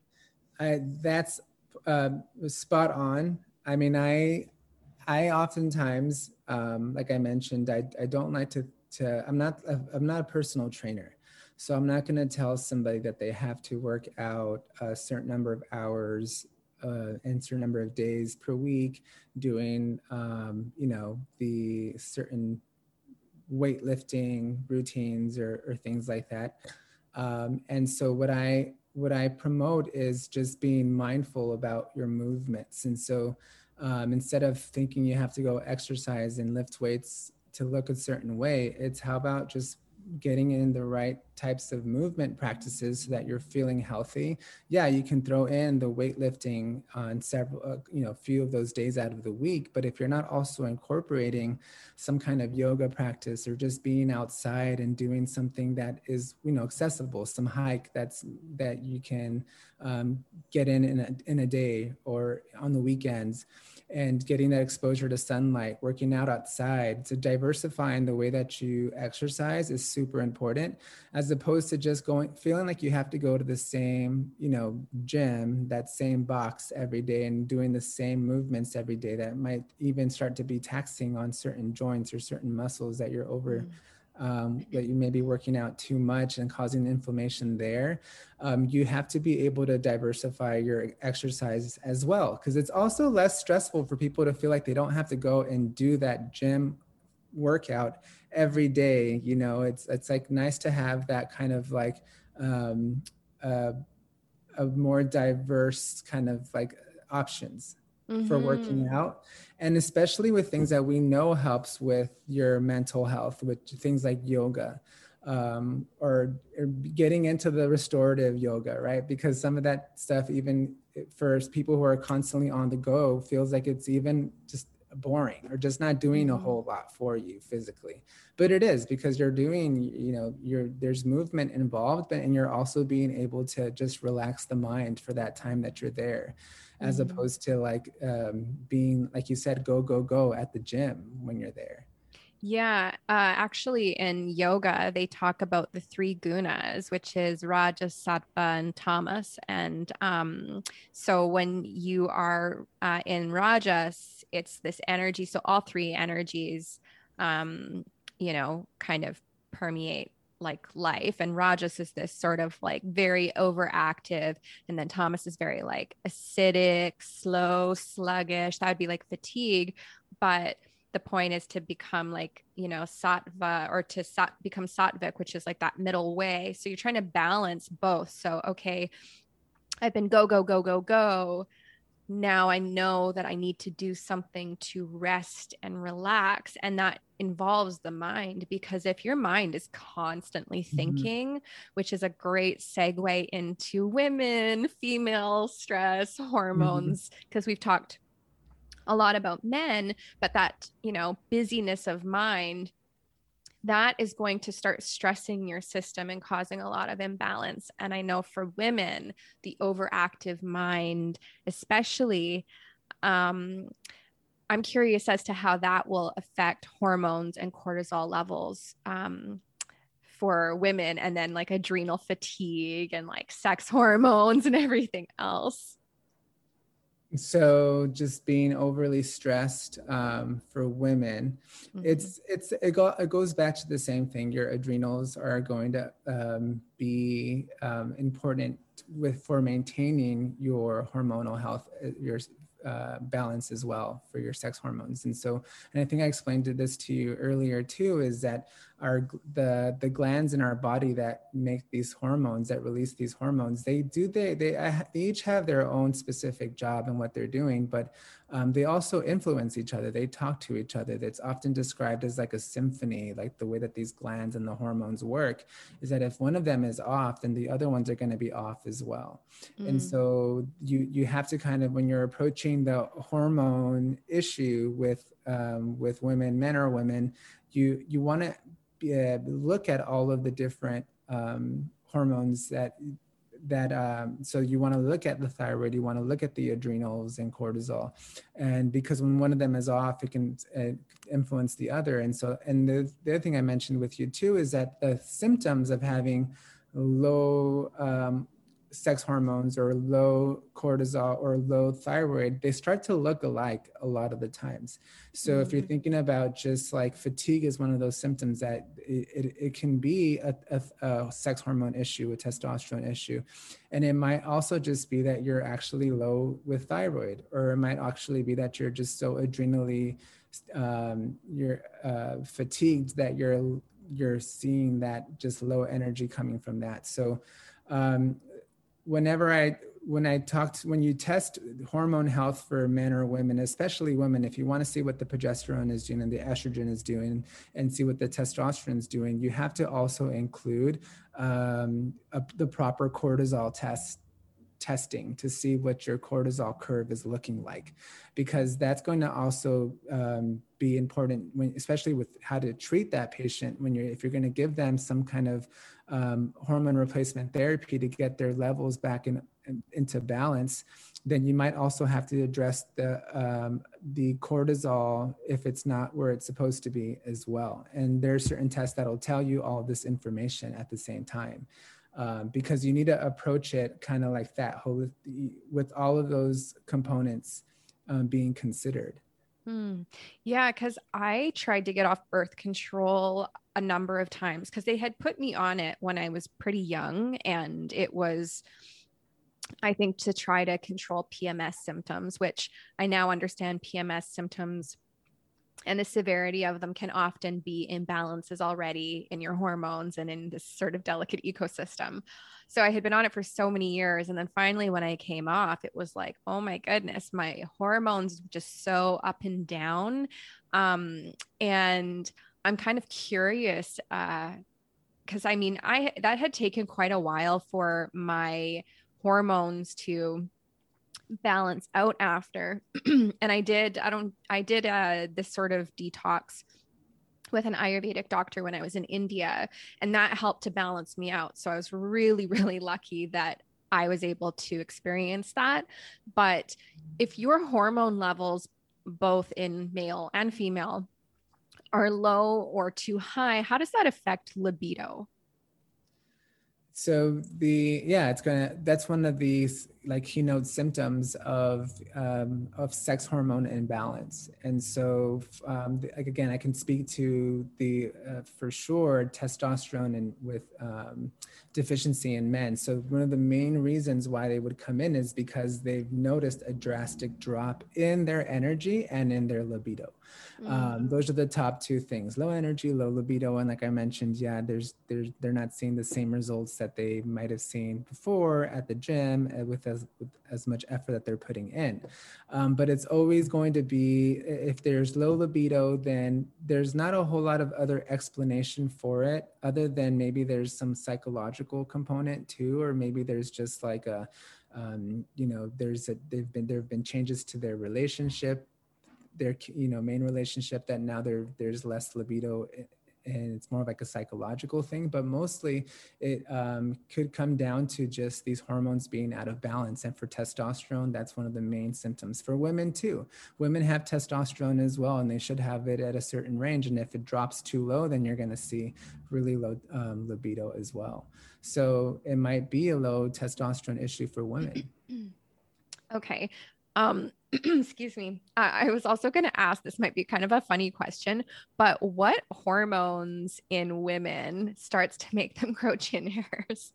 I, that's uh, spot on. I mean, I, I oftentimes, um, like I mentioned, I, I don't like to, to, I'm not, a, I'm not a personal trainer. So I'm not going to tell somebody that they have to work out a certain number of hours Uh, and certain number of days per week doing, um, you know, the certain weightlifting routines or, or things like that. Um, and so what I, what I promote is just being mindful about your movements. And so um, instead of thinking you have to go exercise and lift weights to look a certain way, it's how about just getting in the right types of movement practices so that you're feeling healthy, yeah, you can throw in the weightlifting on several, uh, you know, few of those days out of the week. But if you're not also incorporating some kind of yoga practice or just being outside and doing something that is, you know, accessible, some hike that's that you can um, get in in a, in a day or on the weekends, and getting that exposure to sunlight, working out outside, so diversifying the way that you exercise is super important, as opposed to just going, feeling like you have to go to the same, you know, gym, that same box every day and doing the same movements every day. That might even start to be taxing on certain joints or certain muscles that you're over, Mm. um, that you may be working out too much and causing inflammation there. Um, you have to be able to diversify your exercise as well, because it's also less stressful for people to feel like they don't have to go and do that gym workout every day. You know, it's it's like nice to have that kind of like um, uh, a more diverse kind of like options for working Mm-hmm. out, and especially with things that we know helps with your mental health, with things like yoga, um, or, or getting into the restorative yoga, right? Because some of that stuff, even for people who are constantly on the go, feels like it's even just boring or just not doing a Mm-hmm. whole lot for you physically. But it is, because you're doing, you know, you're there's movement involved, but and you're also being able to just relax the mind for that time that you're there, as Mm-hmm. opposed to like um, being, like you said, go go go at the gym when you're there. Yeah, uh, actually, in yoga, they talk about the three gunas, which is Rajas, Sattva, and Tamas. And um, so when you are uh, in Rajas, it's this energy. So all three energies, um, you know, kind of permeate like life. And Rajas is this sort of like very overactive. And then Tamas is very like acidic, slow, sluggish. That would be like fatigue. But the point is to become like, you know, sattva, or to sat, become sattvic, which is like that middle way. So you're trying to balance both. So, okay, I've been go, go, go, go, go. Now I know that I need to do something to rest and relax. And that involves the mind, because if your mind is constantly Mhm. thinking, which is a great segue into women, female stress Mhm. hormones, because we've talked a lot about men, but that, you know, busyness of mind, that is going to start stressing your system and causing a lot of imbalance. And I know for women, the overactive mind, especially, um, I'm curious as to how that will affect hormones and cortisol levels. Um, for women, and then like adrenal fatigue and like sex hormones and everything else. So just being overly stressed, um, for women, Mm-hmm. it's it's it, go, it goes back to the same thing. Your adrenals are going to um, be um, important with for maintaining your hormonal health, uh, your uh, balance as well for your sex hormones. And so, and I think I explained this to you earlier too, is that our the the glands in our body that make these hormones, that release these hormones, they do they they, they each have their own specific job and what they're doing, but um, they also influence each other. They talk to each other. That's often described as like a symphony. Like the way that these glands and the hormones work is that if one of them is off, then the other ones are going to be off as well. And Mm. so you you have to kind of, when you're approaching the hormone issue with um, with women, men or women, you you want to uh, look at all of the different um, hormones that that um, so you want to look at the thyroid, you want to look at the adrenals and cortisol, and because when one of them is off, it can uh, influence the other. And so, and the, the other thing I mentioned with you too is that the symptoms of having low um, sex hormones or low cortisol or low thyroid, they start to look alike a lot of the times. So if you're Mm. thinking about just like fatigue is one of those symptoms, that it, it, it can be a, a, a sex hormone issue, a testosterone issue. And it might also just be that you're actually low with thyroid, or it might actually be that you're just so adrenally um, you're uh, fatigued that you're you're seeing that just low energy coming from that. So um, whenever I when I talked, when you test hormone health for men or women, especially women, if you want to see what the progesterone is doing and the estrogen is doing and see what the testosterone is doing, you have to also include um, a, the proper cortisol test testing to see what your cortisol curve is looking like, because that's going to also um, be important when, especially with how to treat that patient when you're, if you're going to give them some kind of um, hormone replacement therapy to get their levels back in, in into balance, then you might also have to address the um, the cortisol if it's not where it's supposed to be as well. And there are certain tests that'll tell you all this information at the same time. Um, because you need to approach it kind of like that, whole, with all of those components um, being considered. Hmm. Yeah, because I tried to get off birth control a number of times because they had put me on it when I was pretty young, and it was, I think, to try to control P M S symptoms, which I now understand P M S symptoms and the severity of them can often be imbalances already in your hormones and in this sort of delicate ecosystem. So I had been on it for so many years. And then finally, when I came off, it was like, oh my goodness, my hormones just so up and down. Um, and I'm kind of curious, uh, because I mean, I that had taken quite a while for my hormones to balance out after. And I did, I don't, I did uh, this sort of detox with an Ayurvedic doctor when I was in India, and that helped to balance me out. So I was really, really lucky that I was able to experience that. But if your hormone levels, both in male and female, are low or too high, how does that affect libido? So the, yeah, it's gonna, that's one of these like keynote symptoms of um, of sex hormone imbalance. And so um, like, again, I can speak to the uh, for sure testosterone and with um, deficiency in men. So one of the main reasons why they would come in is because they've noticed a drastic drop in their energy and in their libido. Um, those are the top two things: low energy, low libido. And like I mentioned, yeah, there's there's they're not seeing the same results that they might have seen before at the gym with as with as much effort that they're putting in. Um, but it's always going to be, if there's low libido, then there's not a whole lot of other explanation for it other than maybe there's some psychological component too, or maybe there's just like a um, you know, there's a they've been there have been changes to their relationship, their, you know, main relationship, that now there there's less libido, and it's more of like a psychological thing. But mostly it um, could come down to just these hormones being out of balance. And for testosterone, that's one of the main symptoms. For women too, women have testosterone as well, and they should have it at a certain range. And if it drops too low, then you're going to see really low um, libido as well. So it might be a low testosterone issue for women. Okay. Um, excuse me. I, I was also going to ask, this might be kind of a funny question, but what hormones in women starts to make them grow chin hairs?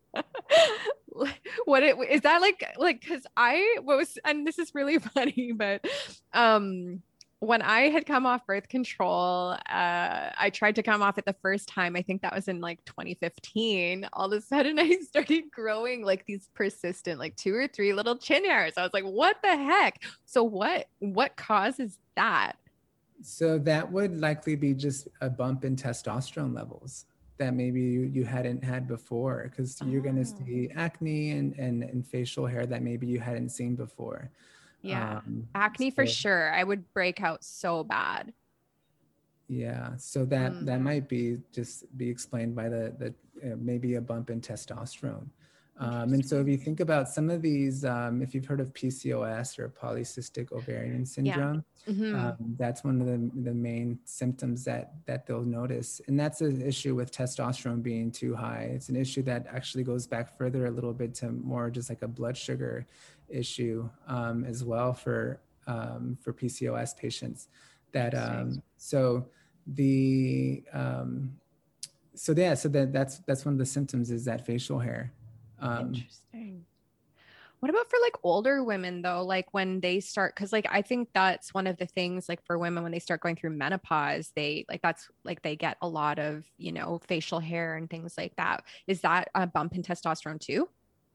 What it is that like, like, cause I was, and this is really funny, but, um, when I had come off birth control, uh, I tried to come off it the first time. I think that was in like twenty fifteen. All of a sudden I started growing like these persistent, like two or three little chin hairs. I was like, what the heck? So what, what causes that? So that would likely be just a bump in testosterone levels that maybe you, you hadn't had before, because you're going to see acne and, and, and facial hair that maybe you hadn't seen before. Yeah. Um, Acne so, for sure. I would break out so bad. Yeah. So that, Mm. that might be just be explained by the, the uh, maybe a bump in testosterone. Um, and so if you think about some of these, um, if you've heard of P C O S or polycystic ovarian syndrome, Yeah. Mm-hmm. um, that's one of the, the main symptoms that, that they'll notice. And that's an issue with testosterone being too high. It's an issue that actually goes back further a little bit to more just like a blood sugar issue um, as well for, um, for P C O S patients. That um, so the um, so yeah, so that that's that's one of the symptoms is that facial hair. Um, Interesting. What about for like older women though? Like when they start, cause like I think that's one of the things like for women when they start going through menopause, they like that's like they get a lot of, you know, facial hair and things like that. Is that a bump in testosterone too?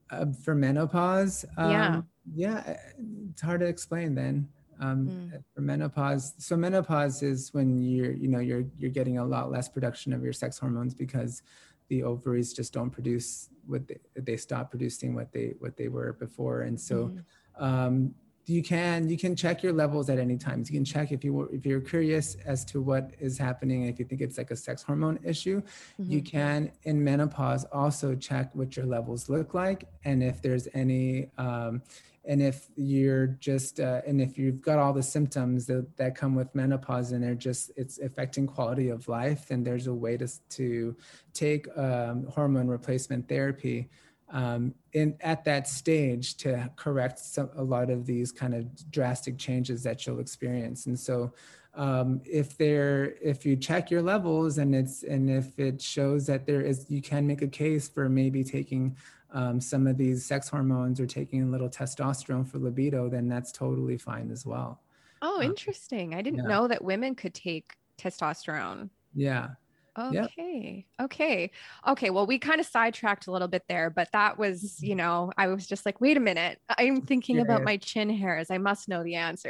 Uh, for menopause, Yeah. um, yeah, it's hard to explain then. Um, Mm. for menopause, so menopause is when you're, you know, you're you're getting a lot less production of your sex hormones because the ovaries just don't produce what they, they stop producing what they what they were before, and so Mm-hmm. um, you can you can check your levels at any time. You can check if you were if you're curious as to what is happening. If you think it's like a sex hormone issue, Mm-hmm. you can in menopause also check what your levels look like, and if there's any um, and if you're just uh, and if you've got all the symptoms that, that come with menopause and they're just it's affecting quality of life, then there's a way to to take um, hormone replacement therapy um, in at that stage to correct some, a lot of these kind of drastic changes that you'll experience. And so um, if there if you check your levels and it's and if it shows that there is, you can make a case for maybe taking um, some of these sex hormones or taking a little testosterone for libido, then that's totally fine as well. Oh, um, interesting. I didn't yeah know that women could take testosterone. yeah yeah Okay. Okay. Okay. Well, we kind of sidetracked a little bit there, but that was, you know, I was just like, wait a minute. I'm thinking about Curious. my chin hairs. I must know the answer.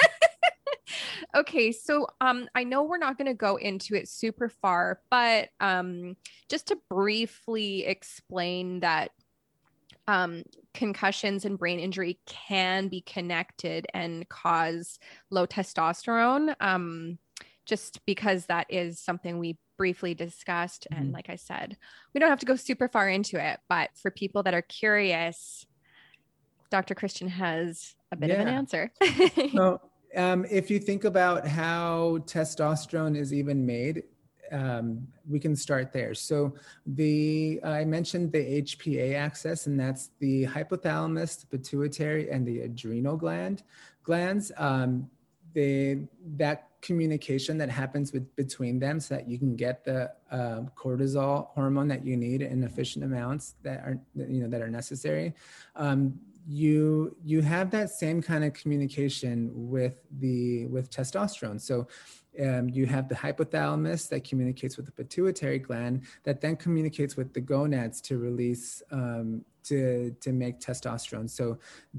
Okay. So, um, I know we're not going to go into it super far, but um, just to briefly explain that um, concussions and brain injury can be connected and cause low testosterone. Um, just because that is something we briefly discussed. And Mhm. like I said, we don't have to go super far into it, but for people that are curious, doctor Christian has a bit of an Yeah. answer. So, um, if you think about how testosterone is even made, um, we can start there. So, the I mentioned the H P A axis, and that's the hypothalamus, the pituitary, and the adrenal gland glands. Um, they that communication that happens with between them, so that you can get the um, cortisol hormone that you need in efficient amounts that are you know that are necessary. Um, you you have that same kind of communication with the with testosterone. So um, you have the hypothalamus that communicates with the pituitary gland that then communicates with the gonads to release um, to to make testosterone. So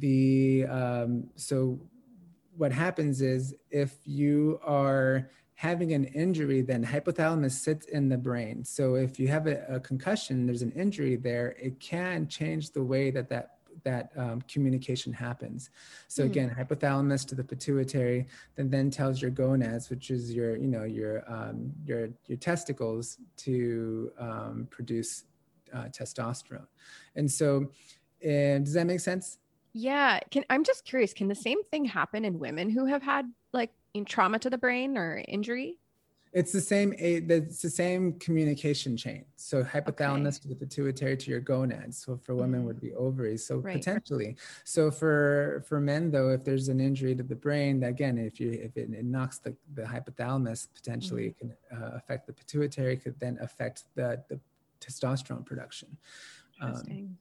the um, so what happens is if you are having an injury, then hypothalamus sits in the brain. So if you have a, a concussion, there's an injury there, it can change the way that that that um, communication happens. So Hmm. again, hypothalamus to the pituitary, then then tells your gonads, which is your you know your um, your your testicles, to um, produce uh, testosterone. And so, uh, does that make sense? Yeah. Can I'm just curious, can the same thing happen in women who have had like in trauma to the brain or injury? It's the same. It's the same communication chain. So Okay. hypothalamus to the pituitary to your gonads. So for women Mhm. would be ovaries. So Right. potentially. So for for men though, if there's an injury to the brain, again, if you if it, it knocks the, the hypothalamus, potentially Mhm. it can uh, affect the pituitary. Could then affect the the testosterone production. Um, Interesting.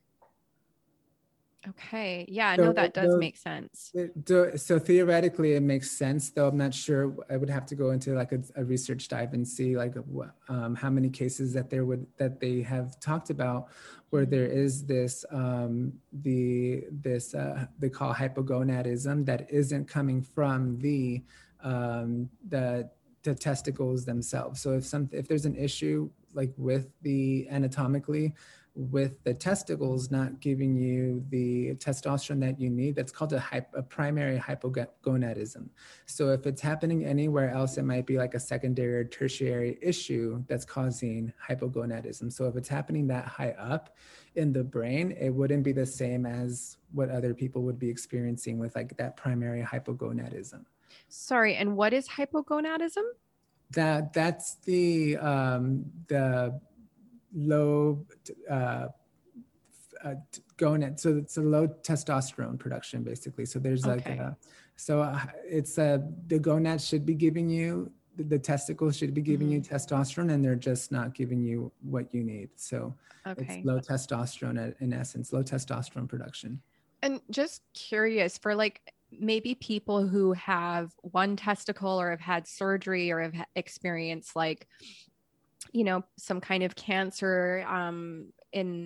Okay. Yeah, no, so that does those make sense. It do, so theoretically, it makes sense, though I'm not sure. I would have to go into like a, a research dive and see like um, how many cases that there would that they have talked about where Mhm. there is this um, the this uh, they call hypogonadism that isn't coming from the um, the the testicles themselves. So if some if there's an issue like with the anatomically with the testicles not giving you the testosterone that you need, that's called a, hyp- a primary hypogonadism. So if it's happening anywhere else, it might be like a secondary or tertiary issue that's causing hypogonadism. So if it's happening that high up in the brain, it wouldn't be the same as what other people would be experiencing with like that primary hypogonadism. Sorry, and what is hypogonadism? That that's the um, the low uh, uh, gonad. So it's a low testosterone production, basically. So there's like Okay. a, so uh, it's a, the gonads should be giving you, the, the testicles should be giving you Mhm. testosterone, and they're just not giving you what you need. So it's Okay. low testosterone in essence, low testosterone production. And just curious for like maybe people who have one testicle or have had surgery or have experienced like, you know, some kind of cancer um in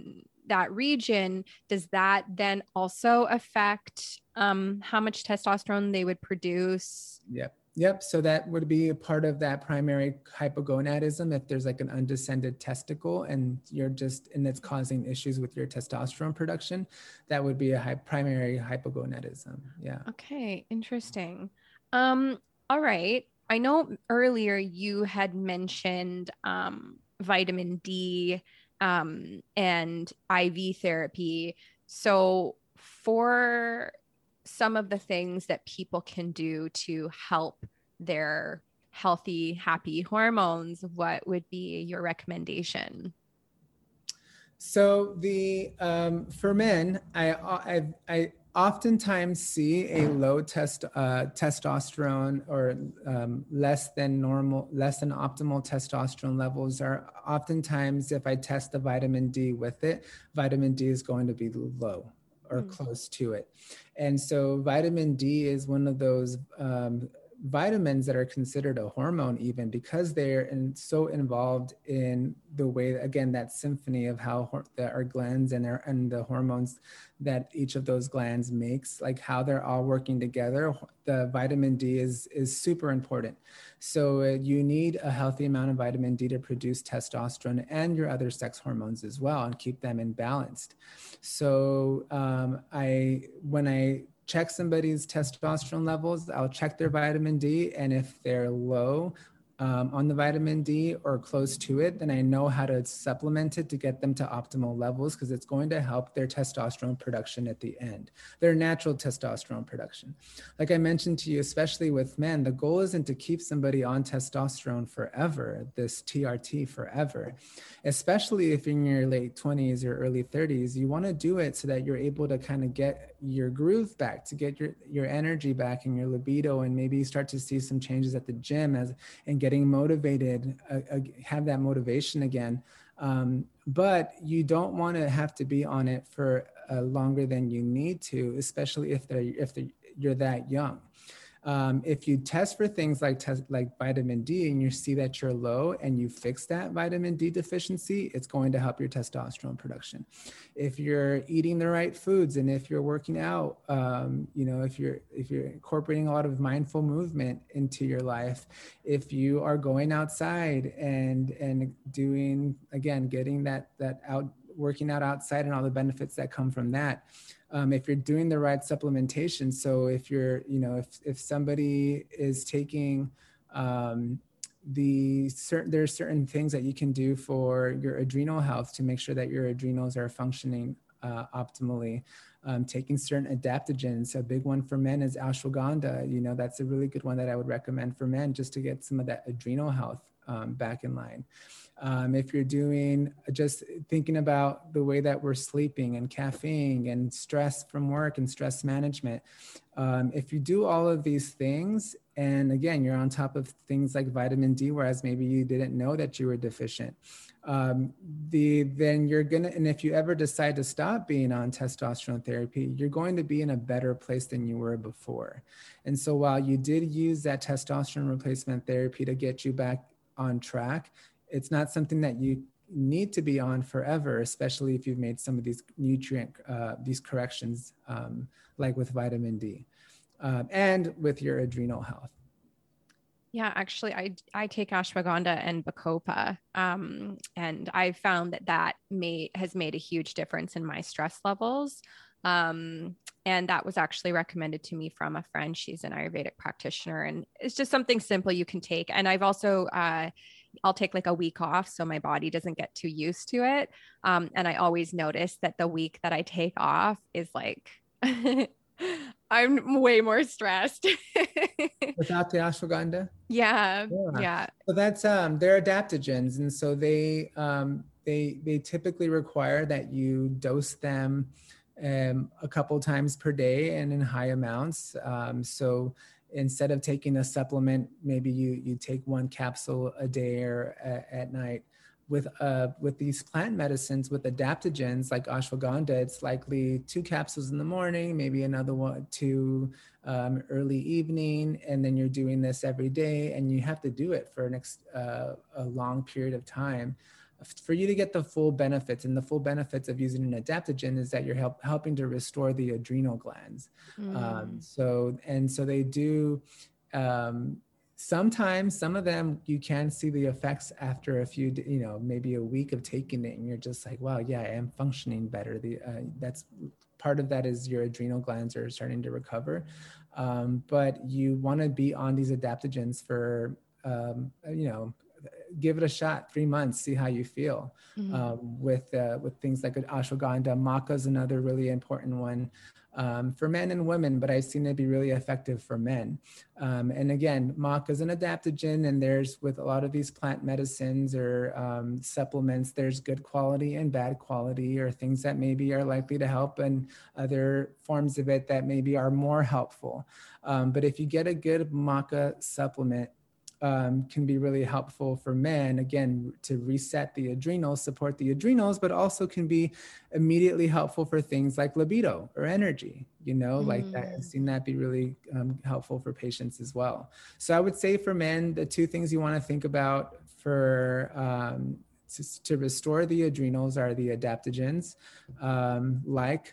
that region, does that then also affect um, how much testosterone they would produce? Yep. Yep. So that would be a part of that primary hypogonadism. If there's like an undescended testicle and you're just, and it's causing issues with your testosterone production, that would be a high, primary hypogonadism. Yeah. Okay. Interesting. Um, all right. I know earlier you had mentioned um, vitamin D um, and I V therapy. So for some of the things that people can do to help their healthy, happy hormones, what would be your recommendation? So the um, for men, I, I I oftentimes see a low test uh, testosterone or um, less than normal, less than optimal testosterone levels are oftentimes, if I test the vitamin D with it, vitamin D is going to be low or Hmm. close to it. And so vitamin D is one of those um, vitamins that are considered a hormone, even because they're in, so involved in the way, again, that symphony of how hor- the, our glands and, our, and the hormones that each of those glands makes, like how they're all working together. The vitamin D is, is super important. So uh, you need a healthy amount of vitamin D to produce testosterone and your other sex hormones as well, and keep them in balanced. So um, I, when I check somebody's testosterone levels, I'll check their vitamin D. And if they're low um, on the vitamin D or close to it, then I know how to supplement it to get them to optimal levels, because it's going to help their testosterone production at the end, their natural testosterone production. Like I mentioned to you, especially with men, the goal isn't to keep somebody on testosterone forever, this T R T forever, especially if you're in your late twenties or early thirties. You want to do it so that you're able to kind of get your groove back, to get your, your energy back and your libido, and maybe start to see some changes at the gym as and getting motivated, uh, uh, have that motivation again. Um, but you don't want to have to be on it for uh, longer than you need to, especially if they're, if they're, you're that young. Um, if you test for things like test, like vitamin D, and you see that you're low and you fix that vitamin D deficiency, it's going to help your testosterone production. If you're eating the right foods and if you're working out, um, you know, if you're if you're incorporating a lot of mindful movement into your life, if you are going outside and and doing, again, getting that that out, working out outside and all the benefits that come from that. Um, if you're doing the right supplementation. So if you're, you know, if, if somebody is taking um, the certain, there's certain things that you can do for your adrenal health to make sure that your adrenals are functioning uh, optimally. Um, taking certain adaptogens. A big one for men is ashwagandha. You know, that's a really good one that I would recommend for men, just to get some of that adrenal health um, back in line. Um, if you're doing, just thinking about the way that we're sleeping and caffeine and stress from work and stress management, um, if you do all of these things, and again, you're on top of things like vitamin D, whereas maybe you didn't know that you were deficient, um, the, then you're gonna, and if you ever decide to stop being on testosterone therapy, you're going to be in a better place than you were before. And so while you did use that testosterone replacement therapy to get you back on track, it's not something that you need to be on forever, especially if you've made some of these nutrient, uh, these corrections, um, like with vitamin D, um, and with your adrenal health. Yeah, actually, I I take ashwagandha and bacopa, um, and I found that that made has made a huge difference in my stress levels. Um, and that was actually recommended to me from a friend. She's an Ayurvedic practitioner, and it's just something simple you can take. And I've also uh, I'll take like a week off so my body doesn't get too used to it. Um, and I always notice that the week that I take off is like I'm way more stressed. Without the ashwagandha? Yeah, Yeah. yeah. So that's, um, they're adaptogens. And so they, um, they, they typically require that you dose them um, a couple times per day and in high amounts. Um, so instead of taking a supplement, maybe you, you take one capsule a day or a, at night. With, uh, with these plant medicines, with adaptogens like ashwagandha, it's likely two capsules in the morning, maybe another one, two um, early evening, and then you're doing this every day, and you have to do it for an ex, uh, a long period of time. for you to get the full benefits. And the full benefits of using an adaptogen is that you're help, helping to restore the adrenal glands. Mm. Um, so, and so they do, um, sometimes some of them you can see the effects after a few, you know, maybe a week of taking it, and you're just like, wow, yeah, I am functioning better. The uh, that's part of that is your adrenal glands are starting to recover. Um, but you want to be on these adaptogens for, um, you know, give it a shot, three months, see how you feel. Mm-hmm. um, with uh, with things like ashwagandha. Maca is another really important one. Um, for men and women, but I've seen it be really effective for men. Um, and again, maca is an adaptogen, and there's with a lot of these plant medicines or um, supplements, there's good quality and bad quality, or things that maybe are likely to help and other forms of it that maybe are more helpful. Um, but if you get a good maca supplement, Um, can be really helpful for men, again, to reset the adrenals, support the adrenals, but also can be immediately helpful for things like libido or energy, you know, mm. like that. I've seen that be really um, helpful for patients as well. So I would say for men, the two things you want to think about for um, to, to restore the adrenals are the adaptogens, um, like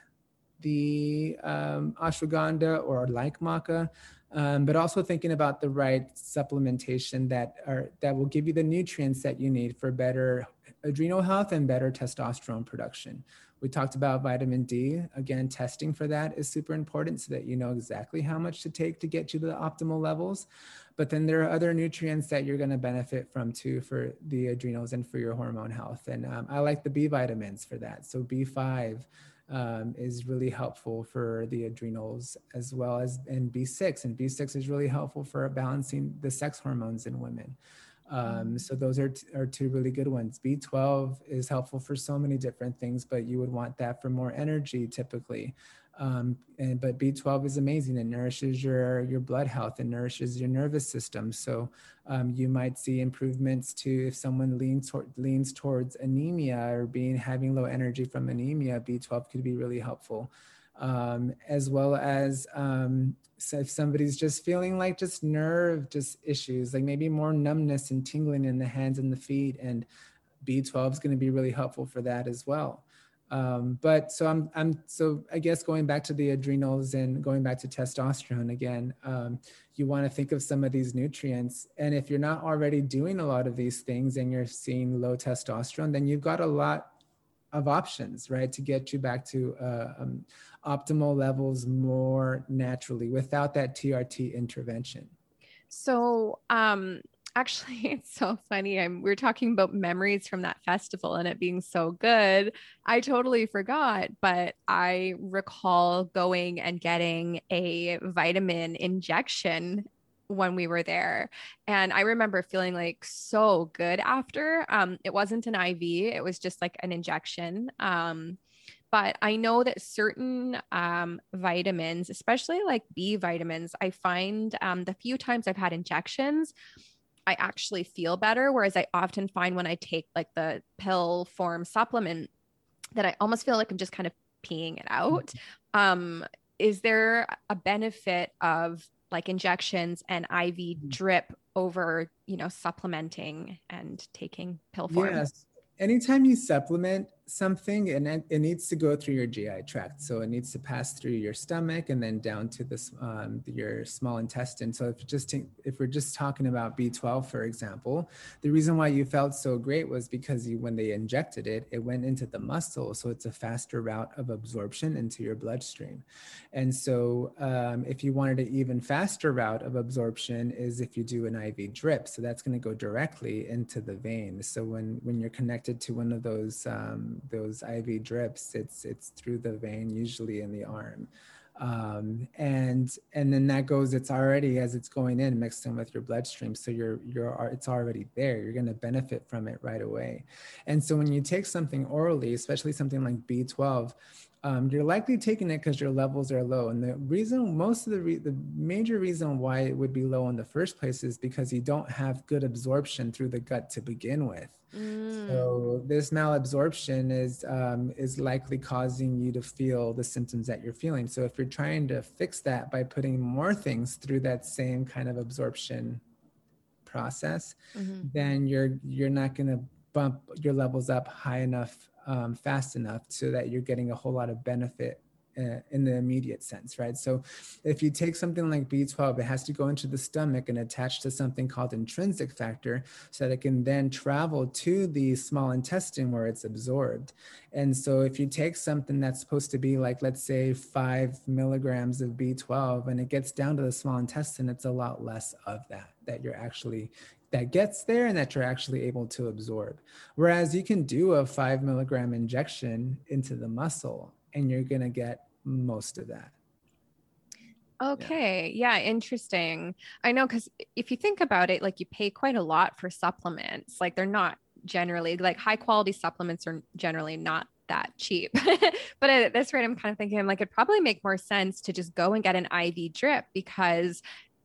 the um, ashwagandha or like maca. Um, but also thinking about the right supplementation that are that will give you the nutrients that you need for better adrenal health and better testosterone production. We talked about vitamin D. Again, testing for that is super important so that you know exactly how much to take to get you to the optimal levels. But then there are other nutrients that you're going to benefit from too for the adrenals and for your hormone health. And um, I like the B vitamins for that. So B five, Um, is really helpful for the adrenals, as well as and B six, and B six is really helpful for balancing the sex hormones in women. Um, so those are, t- are two really good ones. B twelve is helpful for so many different things, but you would want that for more energy typically. Um, and, but B twelve is amazing. It nourishes your, your blood health and nourishes your nervous system. So um, you might see improvements to if someone leans, toward, leans towards anemia or being having low energy from anemia, B twelve could be really helpful. Um, as well as um, so if somebody's just feeling like just nerve just issues, like maybe more numbness and tingling in the hands and the feet, and B twelve is going to be really helpful for that as well. Um, but so I'm, I'm, so I guess going back to the adrenals and going back to testosterone again, um, you want to think of some of these nutrients. And if you're not already doing a lot of these things and you're seeing low testosterone, then you've got a lot of options, right, to get you back to uh, um, optimal levels more naturally without that T R T intervention. So, um, actually, it's so funny. I'm, we we're talking about memories from that festival and it being so good. I totally forgot, but I recall going and getting a vitamin injection when we were there. And I remember feeling like so good after. Um, it wasn't an I V, it was just like an injection. Um, but I know that certain um, vitamins, especially like B vitamins, I find um, the few times I've had injections, I actually feel better. Whereas I often find when I take like the pill form supplement that I almost feel like I'm just kind of peeing it out. Um, is there a benefit of like injections and I V drip over, you know, supplementing and taking pill form? Yes. Anytime you supplement something, and it, it needs to go through your G I tract. So it needs to pass through your stomach and then down to this, um, your small intestine. So if just if we're just talking about B twelve, for example, the reason why you felt so great was because you, when they injected it, it went into the muscle. So it's a faster route of absorption into your bloodstream. And so um, if you wanted an even faster route of absorption is if you do an I V drip. So that's going to go directly into the vein. So when, when you're connected to one of those um, those I V drips, it's it's through the vein, usually in the arm, um, and and then that goes. It's already as it's going in mixed in with your bloodstream, so you're you're it's already there. You're going to benefit from it right away. And so when you take something orally, especially something like B twelve, um, you're likely taking it because your levels are low. And the reason, most of the re- the major reason why it would be low in the first place is because you don't have good absorption through the gut to begin with. Mm. So this malabsorption is um, is likely causing you to feel the symptoms that you're feeling. So if you're trying to fix that by putting more things through that same kind of absorption process, mm-hmm. then you're you're not going to bump your levels up high enough, um, fast enough so that you're getting a whole lot of benefit uh, in the immediate sense, right? So if you take something like B twelve, it has to go into the stomach and attach to something called intrinsic factor so that it can then travel to the small intestine where it's absorbed. And so if you take something that's supposed to be like, let's say five milligrams of B twelve, and it gets down to the small intestine, it's a lot less of that, that you're actually that gets there and that you're actually able to absorb. Whereas you can do a five milligram injection into the muscle and you're going to get most of that. Okay. Yeah. Interesting. I know. Cause if you think about it, like you pay quite a lot for supplements, like they're not generally like high quality supplements are generally not that cheap. But at this rate, I'm kind of thinking like, it'd probably make more sense to just go and get an I V drip because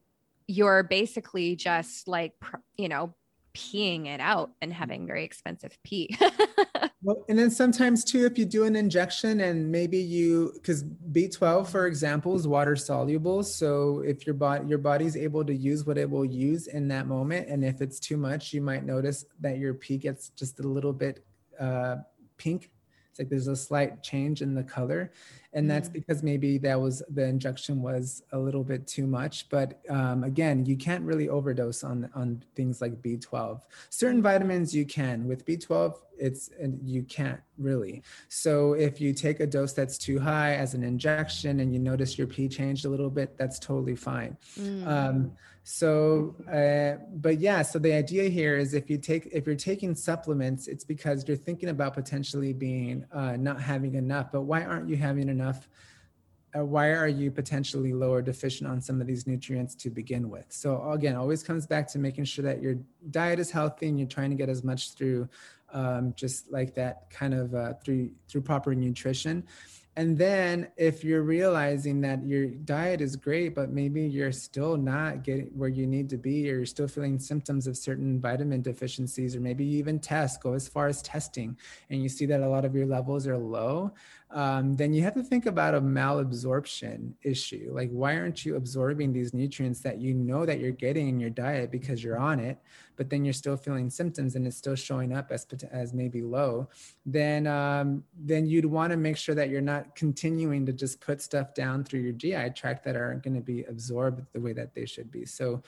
you're basically just like, you know, peeing it out and having very expensive pee. Well, and then sometimes too, if you do an injection and maybe you, because B twelve, for example, is water soluble. So if your body, your body's able to use what it will use in that moment. And if it's too much, you might notice that your pee gets just a little bit uh, pink. It's like there's a slight change in the color. And that's because maybe that was, the injection was a little bit too much. But um, again, you can't really overdose on, on things like B twelve. Certain vitamins you can. With B twelve, it's, and you can't really. So if you take a dose that's too high as an injection and you notice your pee changed a little bit, that's totally fine. Mm. Um, so, uh, but yeah, so the idea here is if you take, if you're taking supplements, it's because you're thinking about potentially being, uh, not having enough, but why aren't you having enough? Uh, why are you potentially low or deficient on some of these nutrients to begin with? So again, always comes back to making sure that your diet is healthy and you're trying to get as much through um, just like that kind of uh, through, through proper nutrition. And then if you're realizing that your diet is great, but maybe you're still not getting where you need to be, or you're still feeling symptoms of certain vitamin deficiencies, or maybe you even test, go as far as testing, and you see that a lot of your levels are low, um, then you have to think about a malabsorption issue. Like, why aren't you absorbing these nutrients that you know that you're getting in your diet because you're on it, but then you're still feeling symptoms and it's still showing up as, as maybe low? Then, um, then you'd want to make sure that you're not continuing to just put stuff down through your G I tract that aren't going to be absorbed the way that they should be. So,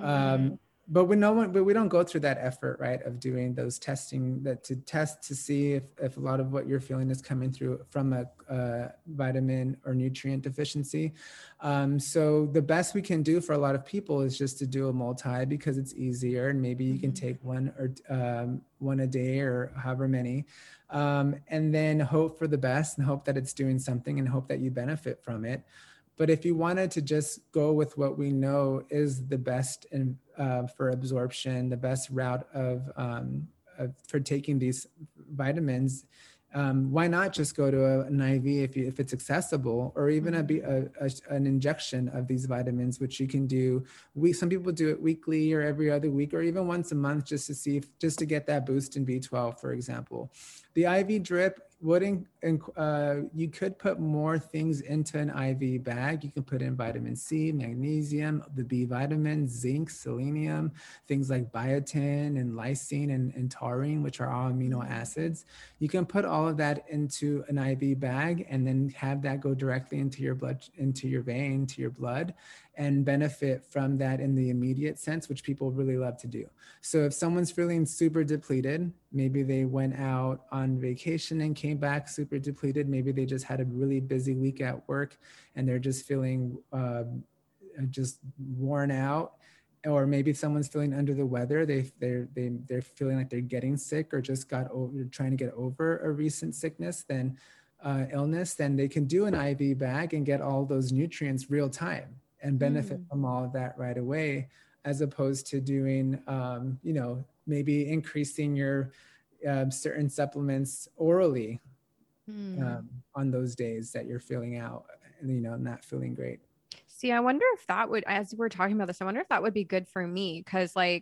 um, but we no one, but we don't go through that effort, right, of doing those testing that to test to see if, if a lot of what you're feeling is coming through from a, uh, vitamin or nutrient deficiency. Um, so the best we can do for a lot of people is just to do a multi because it's easier, and maybe you can take one or um, one a day or however many, um, and then hope for the best and hope that it's doing something and hope that you benefit from it. But if you wanted to just go with what we know is the best in, uh, for absorption, the best route of, um, of for taking these vitamins, um, why not just go to a, an I V if, you, if it's accessible, or even a, a, a, an injection of these vitamins, which you can do. We, some people do it weekly or every other week, or even once a month, just to see if, just to get that boost in B twelve, for example. The I V drip wouldn't, uh, you could put more things into an I V bag. You can put in vitamin C, magnesium, the B vitamins, zinc, selenium, things like biotin and lysine and, and taurine, which are all amino acids. You can put all of that into an I V bag and then have that go directly into your blood, into your vein, to your blood, and benefit from that in the immediate sense, which people really love to do. So if someone's feeling super depleted, maybe they went out on vacation and came back super depleted. Maybe they just had a really busy week at work and they're just feeling uh, just worn out. Or maybe someone's feeling under the weather. They, they're, they, they're feeling like they're getting sick or just got over, trying to get over a recent sickness, then uh, illness, then they can do an I V bag and get all those nutrients real time and benefit mm. from all of that right away, as opposed to doing, um, you know, maybe increasing your uh, certain supplements orally mm. um, on those days that you're feeling out, you know, not feeling great. See, I wonder if that would, as we're talking about this, I wonder if that would be good for me. Cause like,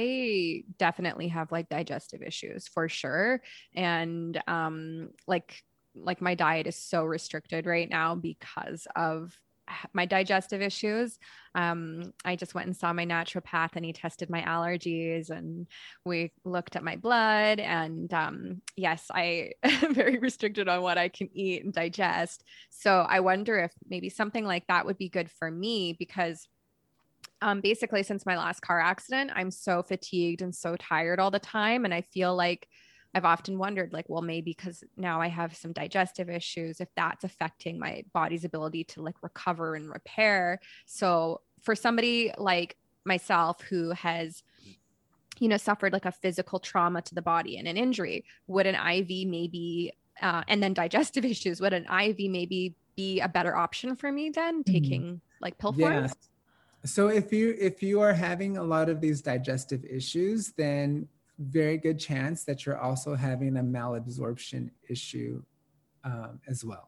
I definitely have like digestive issues for sure. And, um, like, like my diet is so restricted right now because of my digestive issues. Um, I just went and saw my naturopath and he tested my allergies and we looked at my blood. And um, yes, I am very restricted on what I can eat and digest. So I wonder if maybe something like that would be good for me because um, basically since my last car accident, I'm so fatigued and so tired all the time. And I feel like I've often wondered, like, well, maybe because now I have some digestive issues, if that's affecting my body's ability to like recover and repair. So for somebody like myself who has, you know, suffered like a physical trauma to the body and an injury, would an I V maybe, uh, and then digestive issues, would an I V maybe be a better option for me than taking mm-hmm. like pill form? Yes. So if you if you are having a lot of these digestive issues, then very good chance that you're also having a malabsorption issue um, as well.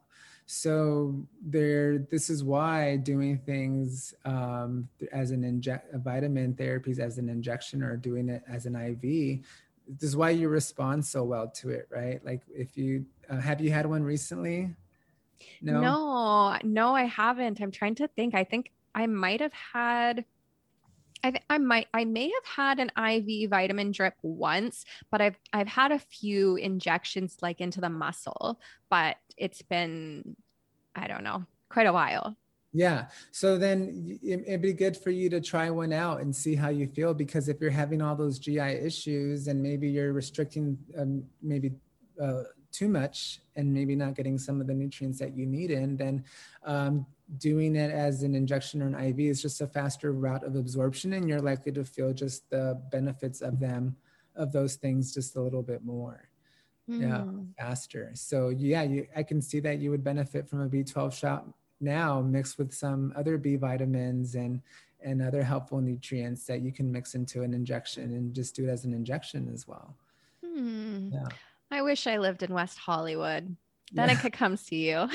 So there, this is why doing things um, as an inject, vitamin therapies as an injection or doing it as an I V, this is why you respond so well to it, right? Like if you, uh, have you had one recently? No? no, no, I haven't. I'm trying to think. I think I might have had I th- I might I may have had an I V vitamin drip once, but I've I've had a few injections like into the muscle, but it's been, I don't know, quite a while. Yeah. So then it, it'd be good for you to try one out and see how you feel, because if you're having all those G I issues and maybe you're restricting um, maybe uh, too much and maybe not getting some of the nutrients that you need in, then um, doing it as an injection or an I V is just a faster route of absorption, and you're likely to feel just the benefits of them, of those things just a little bit more. Mm. Yeah, faster. So yeah, you, I can see that you would benefit from a B twelve shot now mixed with some other B vitamins and and other helpful nutrients that you can mix into an injection and just do it as an injection as well. Hmm. Yeah. I wish I lived in West Hollywood. Then yeah. I could come see you.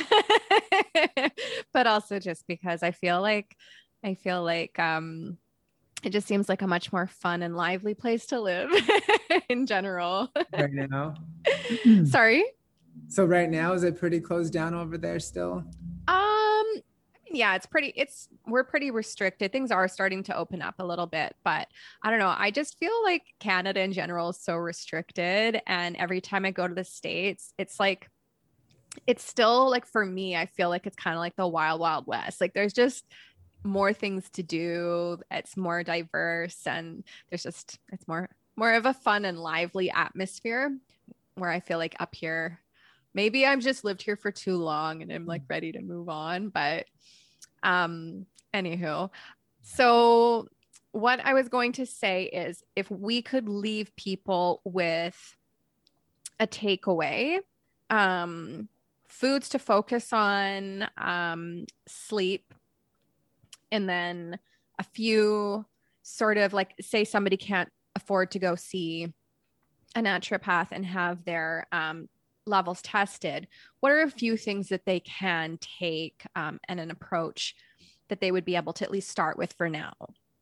But also just because I feel like I feel like um it just seems like a much more fun and lively place to live in general. Right now. Sorry? So right now, is it pretty closed down over there still? Um, yeah, it's pretty, it's, we're pretty restricted. Things are starting to open up a little bit, but I don't know. I just feel like Canada in general is so restricted. And every time I go to the States, it's like, it's still like, for me, I feel like it's kind of like the wild, wild west. Like there's just more things to do. It's more diverse and there's just, it's more, more of a fun and lively atmosphere, where I feel like up here, maybe I've just lived here for too long and I'm like ready to move on. But um, anywho, so what I was going to say is if we could leave people with a takeaway, um, foods to focus on, um, sleep, and then a few sort of like, say somebody can't afford to go see a naturopath and have their um, levels tested, what are a few things that they can take um, and an approach that they would be able to at least start with for now?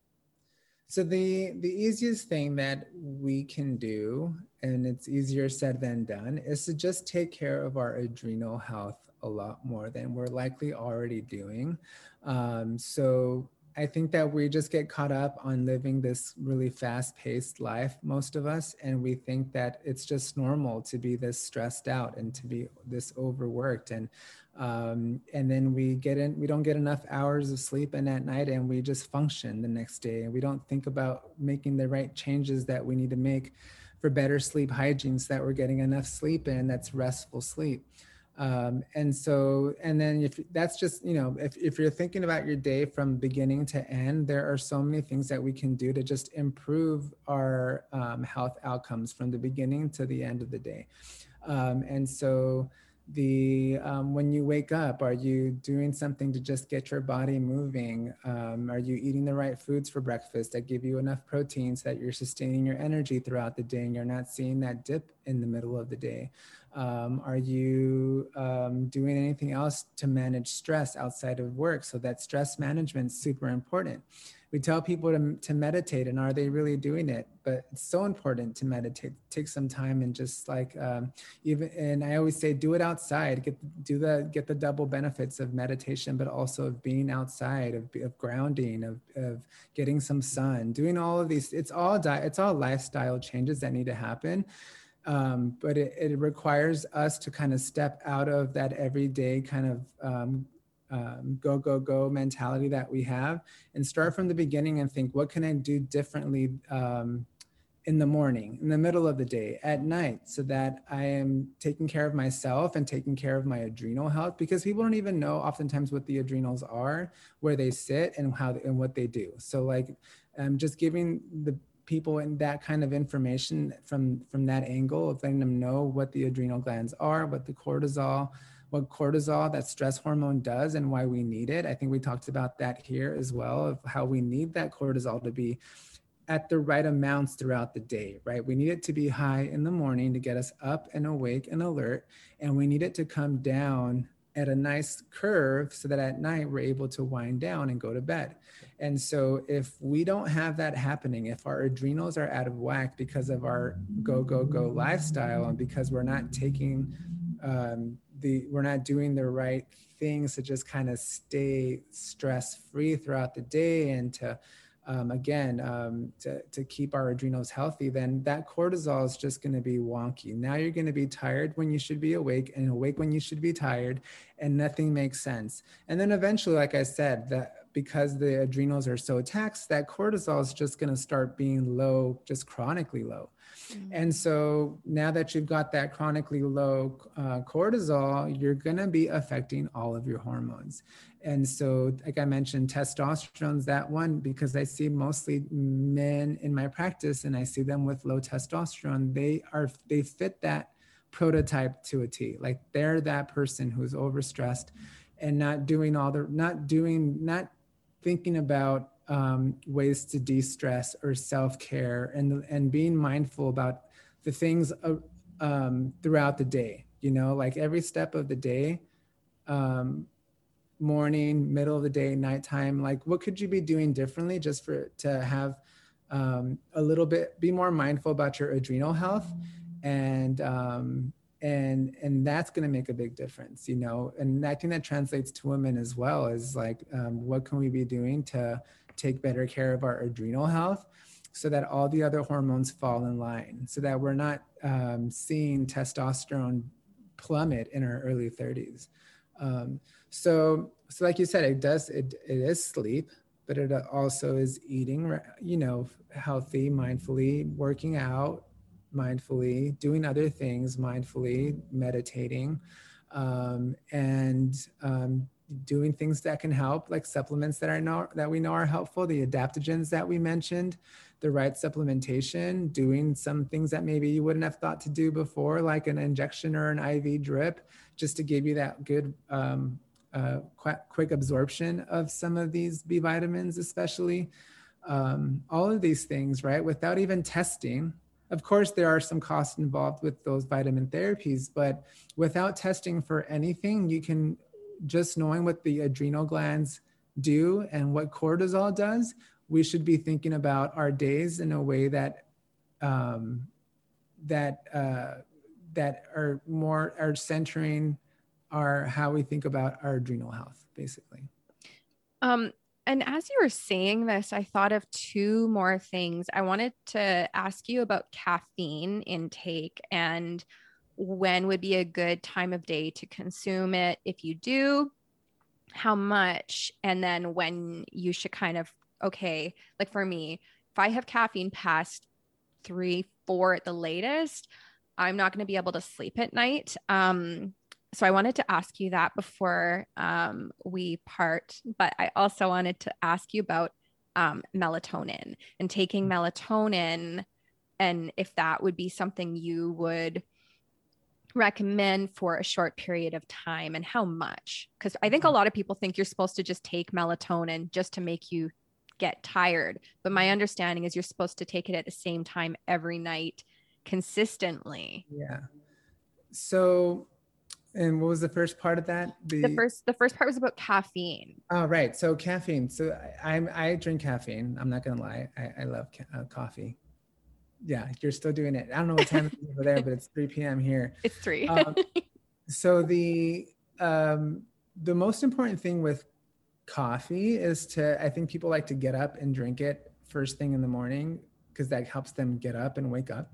So the, the easiest thing that we can do, and it's easier said than done, is to just take care of our adrenal health a lot more than we're likely already doing. Um, so I think that we just get caught up on living this really fast-paced life, most of us, and we think that it's just normal to be this stressed out and to be this overworked, and um, and then we get in, we don't get enough hours of sleep, and at night, and we just function the next day, and we don't think about making the right changes that we need to make for better sleep hygiene, so that we're getting enough sleep in, that's restful sleep. Um, and so, and then if that's just, you know, if, if you're thinking about your day from beginning to end, there are so many things that we can do to just improve our um, health outcomes from the beginning to the end of the day. Um, and so the, um, when you wake up, are you doing something to just get your body moving? Um, are you eating the right foods for breakfast that give you enough protein so that you're sustaining your energy throughout the day and you're not seeing that dip in the middle of the day? Um, are you um, doing anything else to manage stress outside of work? So that stress management is super important. We tell people to, to meditate, and are they really doing it? But it's so important to meditate. Take some time and just like um, even. And I always say, do it outside. Get do the get the double benefits of meditation, but also of being outside, of, of grounding, of, of getting some sun, doing all of these. It's all di- It's all lifestyle changes that need to happen. Um, but it, it requires us to kind of step out of that everyday kind of um, um, go, go, go mentality that we have and start from the beginning and think, what can I do differently um, in the morning, in the middle of the day, at night, so that I am taking care of myself and taking care of my adrenal health, because people don't even know oftentimes what the adrenals are, where they sit and how and what they do. So like um, just giving the people in that kind of information from from that angle of letting them know what the adrenal glands are, what the cortisol, what cortisol, that stress hormone, does and why we need it. I think we talked about that here as well, of how we need that cortisol to be at the right amounts throughout the day, right? We need it to be high in the morning to get us up and awake and alert, and we need it to come down at a nice curve so that at night we're able to wind down and go to bed. And so if we don't have that happening, if our adrenals are out of whack because of our go, go, go lifestyle, and because we're not taking um, the, we're not doing the right things to just kind of stay stress free throughout the day and to, um, again, um, to, to keep our adrenals healthy, then that cortisol is just going to be wonky. Now you're going to be tired when you should be awake, and awake when you should be tired, and nothing makes sense. And then eventually, like I said, that because the adrenals are so taxed, that cortisol is just going to start being low, just chronically low. Mm-hmm. And so now that you've got that chronically low uh, cortisol, you're going to be affecting all of your hormones. And so, like I mentioned, testosterone's that one, because I see mostly men in my practice and I see them with low testosterone. They are, they fit that prototype to a T. Like they're that person who's overstressed and not doing all the, not doing, not thinking about um, ways to de-stress or self-care, and, and being mindful about the things uh, um, throughout the day, you know, like every step of the day, um, morning, middle of the day, nighttime, like what could you be doing differently just for to have um, a little bit, be more mindful about your adrenal health, and um, and and that's going to make a big difference, you know. And I think that translates to women as well, is like um, what can we be doing to take better care of our adrenal health so that all the other hormones fall in line, so that we're not um, seeing testosterone plummet in our early thirties. Um, so, so like you said, it does, it, it is sleep, but it also is eating, you know, healthy, mindfully, working out, mindfully, doing other things, mindfully, meditating, um, and um, doing things that can help, like supplements that are know, that we know are helpful, the adaptogens that we mentioned, the right supplementation, doing some things that maybe you wouldn't have thought to do before, like an injection or an I V drip, just to give you that good, um, uh, qu- quick absorption of some of these B vitamins, especially. Um, all of these things, right? Without even testing. Of course, there are some costs involved with those vitamin therapies, but without testing for anything, you can, just knowing what the adrenal glands do and what cortisol does, we should be thinking about our days in a way that um, that uh, that are more are centering our how we think about our adrenal health, basically. Um, and as you were saying this, I thought of two more things. I wanted to ask you about caffeine intake and when would be a good time of day to consume it. If you do, how much, and then when you should kind of, okay, like for me, if I have caffeine past three, four at the latest, I'm not going to be able to sleep at night. Um, so I wanted to ask you that before um, we part, but I also wanted to ask you about um, melatonin and taking melatonin, and if that would be something you would recommend for a short period of time, and how much. Because I think a lot of people think you're supposed to just take melatonin just to make you get tired. But my understanding is you're supposed to take it at the same time every night consistently. Yeah. so, and what was the first part of that? The The first, the first part was about caffeine. Oh, right. So caffeine. So I, I'm I drink caffeine. I'm not gonna lie. I, I love ca- uh, coffee. Yeah, you're still doing it. I don't know what time it is over there, but it's three p m here. It's three. Um, so the um, the most important thing with coffee is to, I think people like to get up and drink it first thing in the morning because that helps them get up and wake up.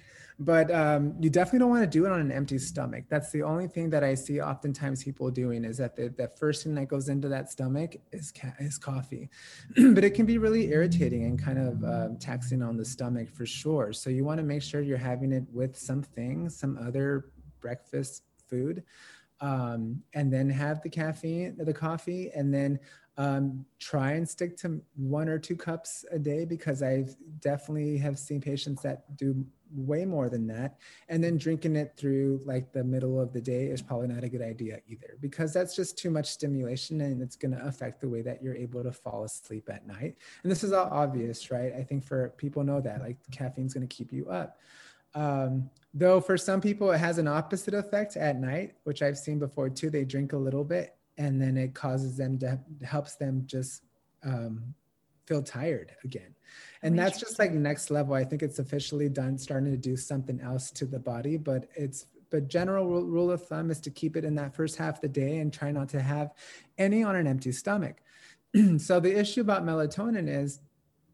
But um, you definitely don't want to do it on an empty stomach. That's the only thing that I see oftentimes people doing is that the, the first thing that goes into that stomach is ca- is coffee. But it can be really irritating and kind of um, taxing on the stomach for sure. So you want to make sure you're having it with something, some other breakfast food, um, and then have the caffeine, the coffee, and then um, try and stick to one or two cups a day because I definitely have seen patients that do way more than that. And then drinking it through like the middle of the day is probably not a good idea either because that's just too much stimulation and it's going to affect the way that you're able to fall asleep at night. And this is all obvious, right? I think for people know that like caffeine's going to keep you up. Um, though for some people it has an opposite effect at night, which I've seen before too. They drink a little bit and then it causes them to helps them just um, feel tired again. And that's just like next level. I think it's officially done, starting to do something else to the body, but it's but general rule of thumb is to keep it in that first half of the day and try not to have any on an empty stomach. So the issue about melatonin is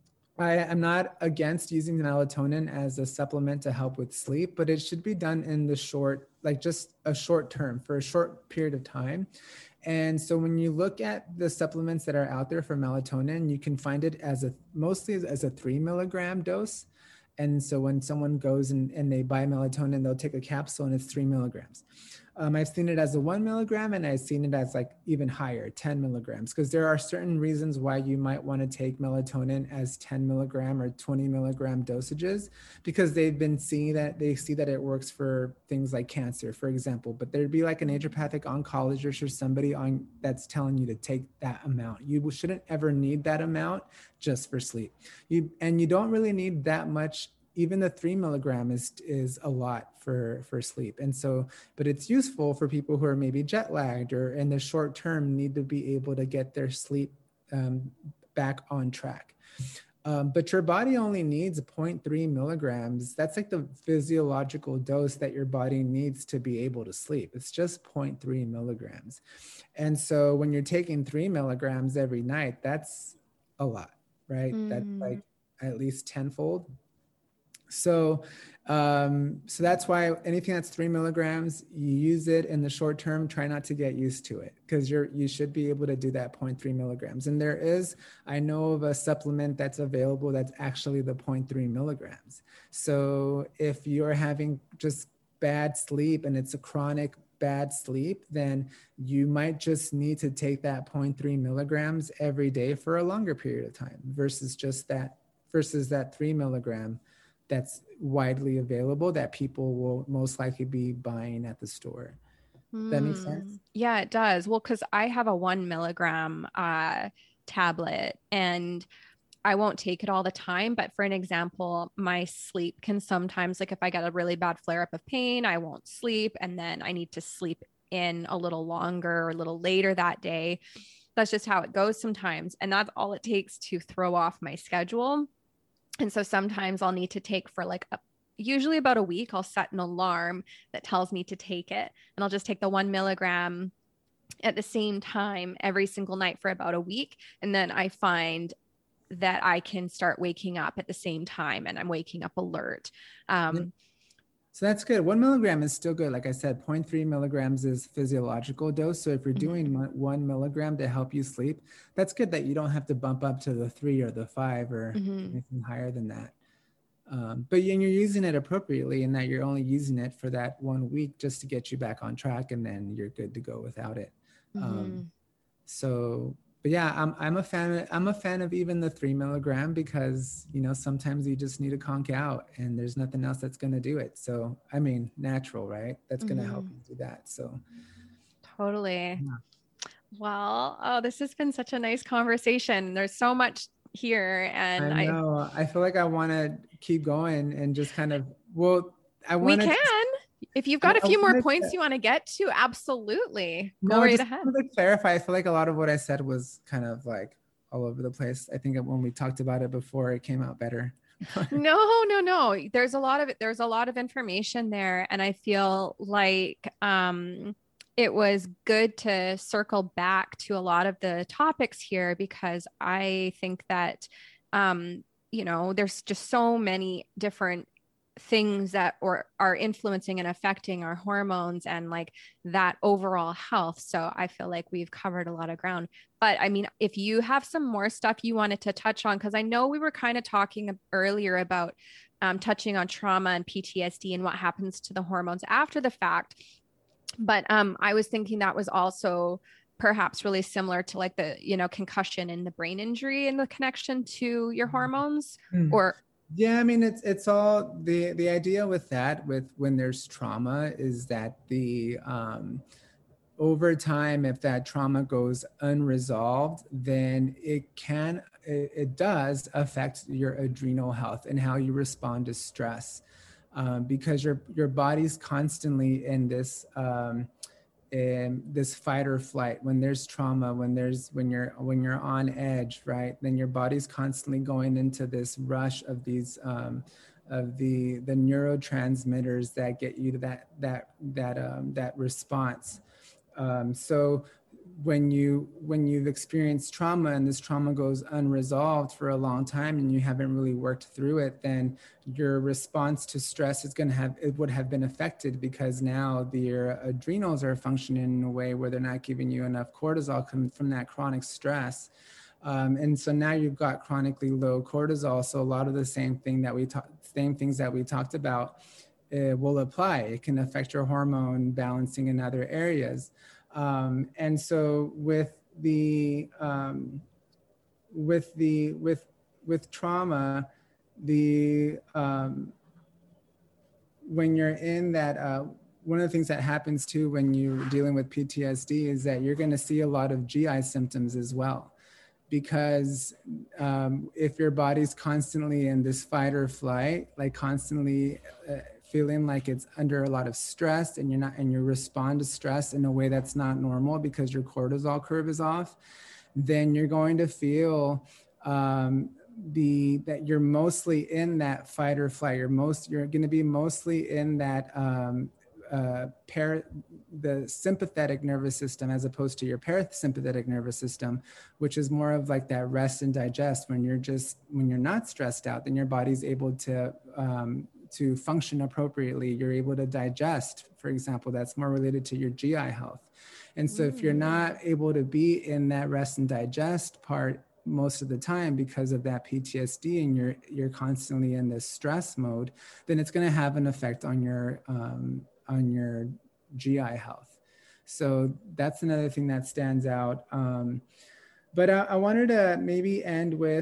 I am not against using melatonin as a supplement to help with sleep, but it should be done in the short, like just a short term for a short period of time. And so when you look at the supplements that are out there for melatonin, you can find it as a mostly as a three milligram dose. And so when someone goes and, and they buy melatonin, they'll take a capsule and it's three milligrams. Um, I've seen it as a one milligram and I've seen it as like even higher, ten milligrams, because there are certain reasons why you might want to take melatonin as ten milligram or twenty milligram dosages, because they've been seeing that they see that it works for things like cancer, for example, but there'd be like a naturopathic oncologist or somebody on that's telling you to take that amount. You shouldn't ever need that amount just for sleep. You, and you don't really need that much. Even the three milligram is is a lot for for sleep. And so, but it's useful for people who are maybe jet lagged or in the short term need to be able to get their sleep um, back on track. Um, but your body only needs zero point three milligrams. That's like the physiological dose that your body needs to be able to sleep. It's just zero point three milligrams. And so when you're taking three milligrams every night, that's a lot, right? Mm. That's like at least tenfold. So, um, so that's why anything that's three milligrams, you use it in the short term, try not to get used to it because you're, you should be able to do that zero point three milligrams. And there is, I know of a supplement that's available that's actually the zero point three milligrams. So if you're having just bad sleep and it's a chronic bad sleep, then you might just need to take that zero point three milligrams every day for a longer period of time versus just that, versus that three milligram that's widely available that people will most likely be buying at the store. Mm. That makes sense? Yeah, it does. Well, because I have a one milligram uh, tablet and I won't take it all the time. But for an example, my sleep can sometimes, like if I get a really bad flare up of pain, I won't sleep. And then I need to sleep in a little longer or a little later that day. That's just how it goes sometimes. And that's all it takes to throw off my schedule. And so sometimes I'll need to take for like a, usually about a week, I'll set an alarm that tells me to take it. And I'll just take the one milligram at the same time every single night for about a week. And then I find that I can start waking up at the same time and I'm waking up alert. Um, yeah. So that's good. One milligram is still good. Like I said, zero point three milligrams is physiological dose. So if you're doing mm-hmm. one milligram to help you sleep, that's good that you don't have to bump up to the three or the five or mm-hmm. anything higher than that. Um, but and you're using it appropriately in that you're only using it for that one week just to get you back on track and then you're good to go without it. Mm-hmm. Um, so But yeah, I'm I'm a fan. Of, I'm a fan of even the three milligram because you know sometimes you just need to conk out, and there's nothing else that's going to do it. So I mean, natural, right? That's going to mm-hmm. help you do that. So totally. Yeah. Well, oh, this has been such a nice conversation. There's so much here, and I know. I, I feel like I want to keep going and just kind of well, I want we can. to. If you've got I, a I few more wanted points to, you want to get to, absolutely go no, right just ahead. wanted to clarify. I feel like a lot of what I said was kind of like all over the place. I think that when we talked about it before, it came out better. No, no, no. There's a lot of it. There's a lot of information there. And I feel like um, it was good to circle back to a lot of the topics here because I think that, um, you know, there's just so many different things that or are influencing and affecting our hormones and like that overall health. So I feel like we've covered a lot of ground. But I mean, if you have some more stuff you wanted to touch on, because I know we were kind of talking earlier about um, touching on trauma and P T S D and what happens to the hormones after the fact. But um, I was thinking that was also perhaps really similar to like the, you know, concussion and the brain injury and the connection to your hormones or Yeah, I mean it's it's all the the idea with that with when there's trauma is that the um over time, if that trauma goes unresolved, then it can it, it does affect your adrenal health and how you respond to stress, um, because your your body's constantly in this um, in this fight or flight. When there's trauma, when there's when you're when you're on edge, right, then your body's constantly going into this rush of these um, of the the neurotransmitters that get you to that that that um, that response. Um, so when you when you've experienced trauma and this trauma goes unresolved for a long time and you haven't really worked through it, then your response to stress is going to have it would have been affected because now the, your adrenals are functioning in a way where they're not giving you enough cortisol coming from that chronic stress. Um, and so now you've got chronically low cortisol. So a lot of the same thing that we talked, same things that we talked about uh, will apply. It can affect your hormone balancing in other areas. Um, and so with the um, with the with with trauma, the um, when you're in that, uh, one of the things that happens too when you're dealing with P T S D is that you're going to see a lot of G I symptoms as well. Because um, if your body's constantly in this fight or flight, like constantly uh, feeling like it's under a lot of stress and you're not, and you respond to stress in a way that's not normal because your cortisol curve is off, then you're going to feel um, the that you're mostly in that fight or flight. You're most you're going to be mostly in that um, uh, para, the sympathetic nervous system as opposed to your parasympathetic nervous system, which is more of like that rest and digest. When you're just when you're not stressed out, then your body's able to um, to function appropriately. You're able to digest, for example. That's more related to your G I health. And so if you're not able to be in that rest and digest part most of the time because of that P T S D and you're you're constantly in this stress mode, then it's going to have an effect on your um, on your G I health. So that's another thing that stands out. Um, but I, I wanted to maybe end with